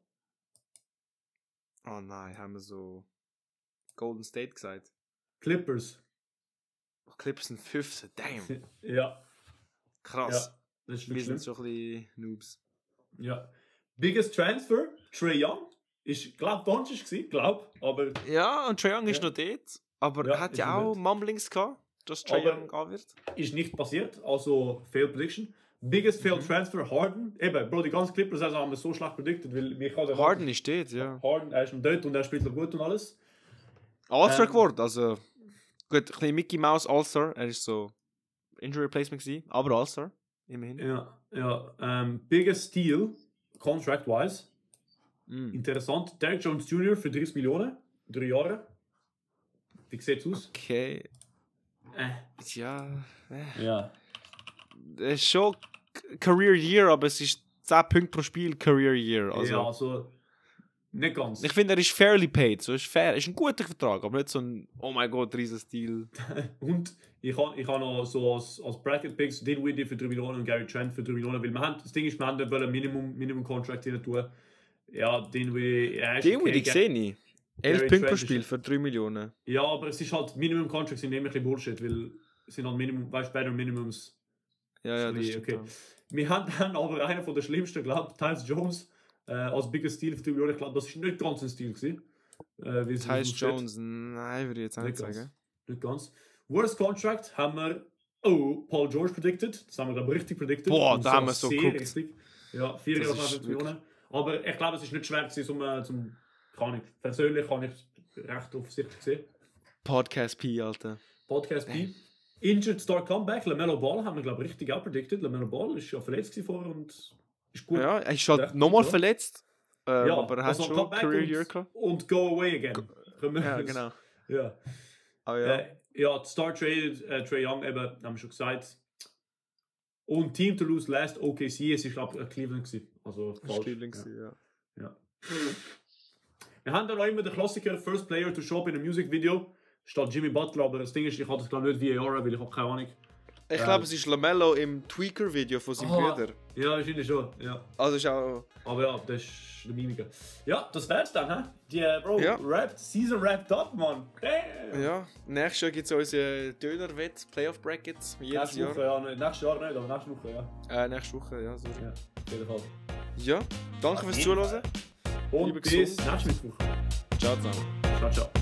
Oh nein, haben wir so Golden State gesagt.
Clippers.
Oh, Clippers sind fünfte, damn.
Ja,
Krass.
ja. Das ist
Wir
wirklich
sind
schlimm.
schon ein bisschen Noobs.
Ja. Biggest Transfer, Trae Young. Ich glaube, Doncic gewesen, glaub, aber,
Ja, und Trae Young ist
Ja.
noch dort, aber
Ja,
er hat
ist
ja
noch
auch
dort.
Mumblings gehabt, dass Trae
Aber-
Young gehen wird.
ist nicht passiert. Also, Failed Prediction. Biggest Failed
Mhm.
Transfer, Harden. Eben, Bro, die ganzen Clippers also haben wir so schlecht predicted, weil mir kann der
Harden ist dort, ja.
Harden, er ist noch dort und er spielt noch gut und alles.
All-Star
Ähm.
geworden, also gut, ein bisschen Mickey Mouse All-Star, er ist so Injury Replacement gewesen, aber All-Star, immerhin.
Ja, ja. Ähm, biggest Steal, contract-wise.
Mm.
Interessant. Derek Jones Junior für dreißig Millionen. Drei Jahre. Wie sieht's aus?
Okay,
Äh.
ja, äh.
Ja.
es ist schon K- Career Year, aber es ist zehn Punkte pro Spiel Career Year, also...
ja, also. Nicht ganz.
Ich finde, er ist fairly paid, so ist fair, ist ein guter Vertrag, aber nicht so ein, oh mein Gott, riesen Stil.
Und ich habe ich ha noch so als, als Bracket Picks Dinwiddie für drei Millionen und Gary Trent für drei Millionen, weil wir haben, das Ding ist, wir haben nicht wollen Minimum, Minimum Contract rein tun. Ja, Dinwiddie, ja, ist
Dinwiddie
okay.
sehe ich. elf
Gary
Punkte pro
Trent
Spiel
ist-
für drei Millionen.
Ja, aber es ist halt, Minimum Contracts sind immer ein bisschen Bullshit, weil es sind halt Minimum, weißt du, beide Minimums.
Ja, ja, das
Okay,
stimmt.
okay.
auch.
Wir haben dann aber einen von der schlimmsten, glaube ich, Tyus Jones, äh, als Biggest Steal für drei Millionen. Ich glaube, das ist nicht ganz ein Stil gewesen. Äh, wie es
Tyus
aussteht.
Jones, nein, würde ich jetzt auch nicht
Nicht ganz.
sagen.
Nicht ganz. Worst Contract haben wir, oh, Paul George predicted. Das haben wir, glaube ich, richtig predicted.
Boah,
Und
da haben wir so
sehr
geguckt.
richtig. Ja, vier
Das
Jahre
ist
fünf Millionen. Aber ich glaube, es ist nicht schwer gewesen, um, äh, zum, kann ich, persönlich kann ich es recht offensichtlich sehen.
Podcast P, Alter.
Podcast B. Injured Star Comeback, LaMelo Ball haben wir, glaube ich, richtig auch predicted. LaMelo Ball ist ja verletzt gewesen vorher und ist gut.
Ja, er ist halt
Recht
nochmal
gut, ja.
verletzt, ähm,
Ja,
aber er hat
also
schon
Comeback
Career
und-
Year gehabt.
Und go away again. Können wir-
Ja, genau.
Ja.
Aber
Ja,
ja.
äh, ja die Star Trade, äh, Trae Young, eben, haben wir schon gesagt. Und Team to lose last, O K C, es ist, glaube ich, Cleveland gewesen. Also, falsch.
Cleveland
Ja.
gewesen, ja.
Ja. Wir haben dann auch immer den Klassiker First Player to Shop in einem Music Video. Statt Jimmy Butler, aber das Ding ist, ich hatte das glaube ich nicht V A R, weil ich habe keine Ahnung.
Ich glaube, es ist Lamello im Tweaker-Video von seinem
Ah.
Bruder.
Ja, wahrscheinlich schon. Ja.
Also ist auch...
Aber ja, das ist der Mimiker. Ja, das wär's dann, hä? Die, äh, Bro,
Ja.
Rap, Season wrapped up, Mann. Damn.
Ja, nächstes Jahr gibt es unsere Döner-Wett, Playoff-Brackets, wie jedes
Nächste
Jahr.
Woche, ja. Nicht, nächstes Jahr nicht, aber nächste Woche, ja.
Äh, nächste Woche, ja, sorry.
Ja, auf jeden Fall.
Ja, danke
Auf
fürs
jeden
Zuhören.
Und
Lieber
bis
gesund.
nächste Mittwoch.
Ciao zusammen.
Ciao, ciao.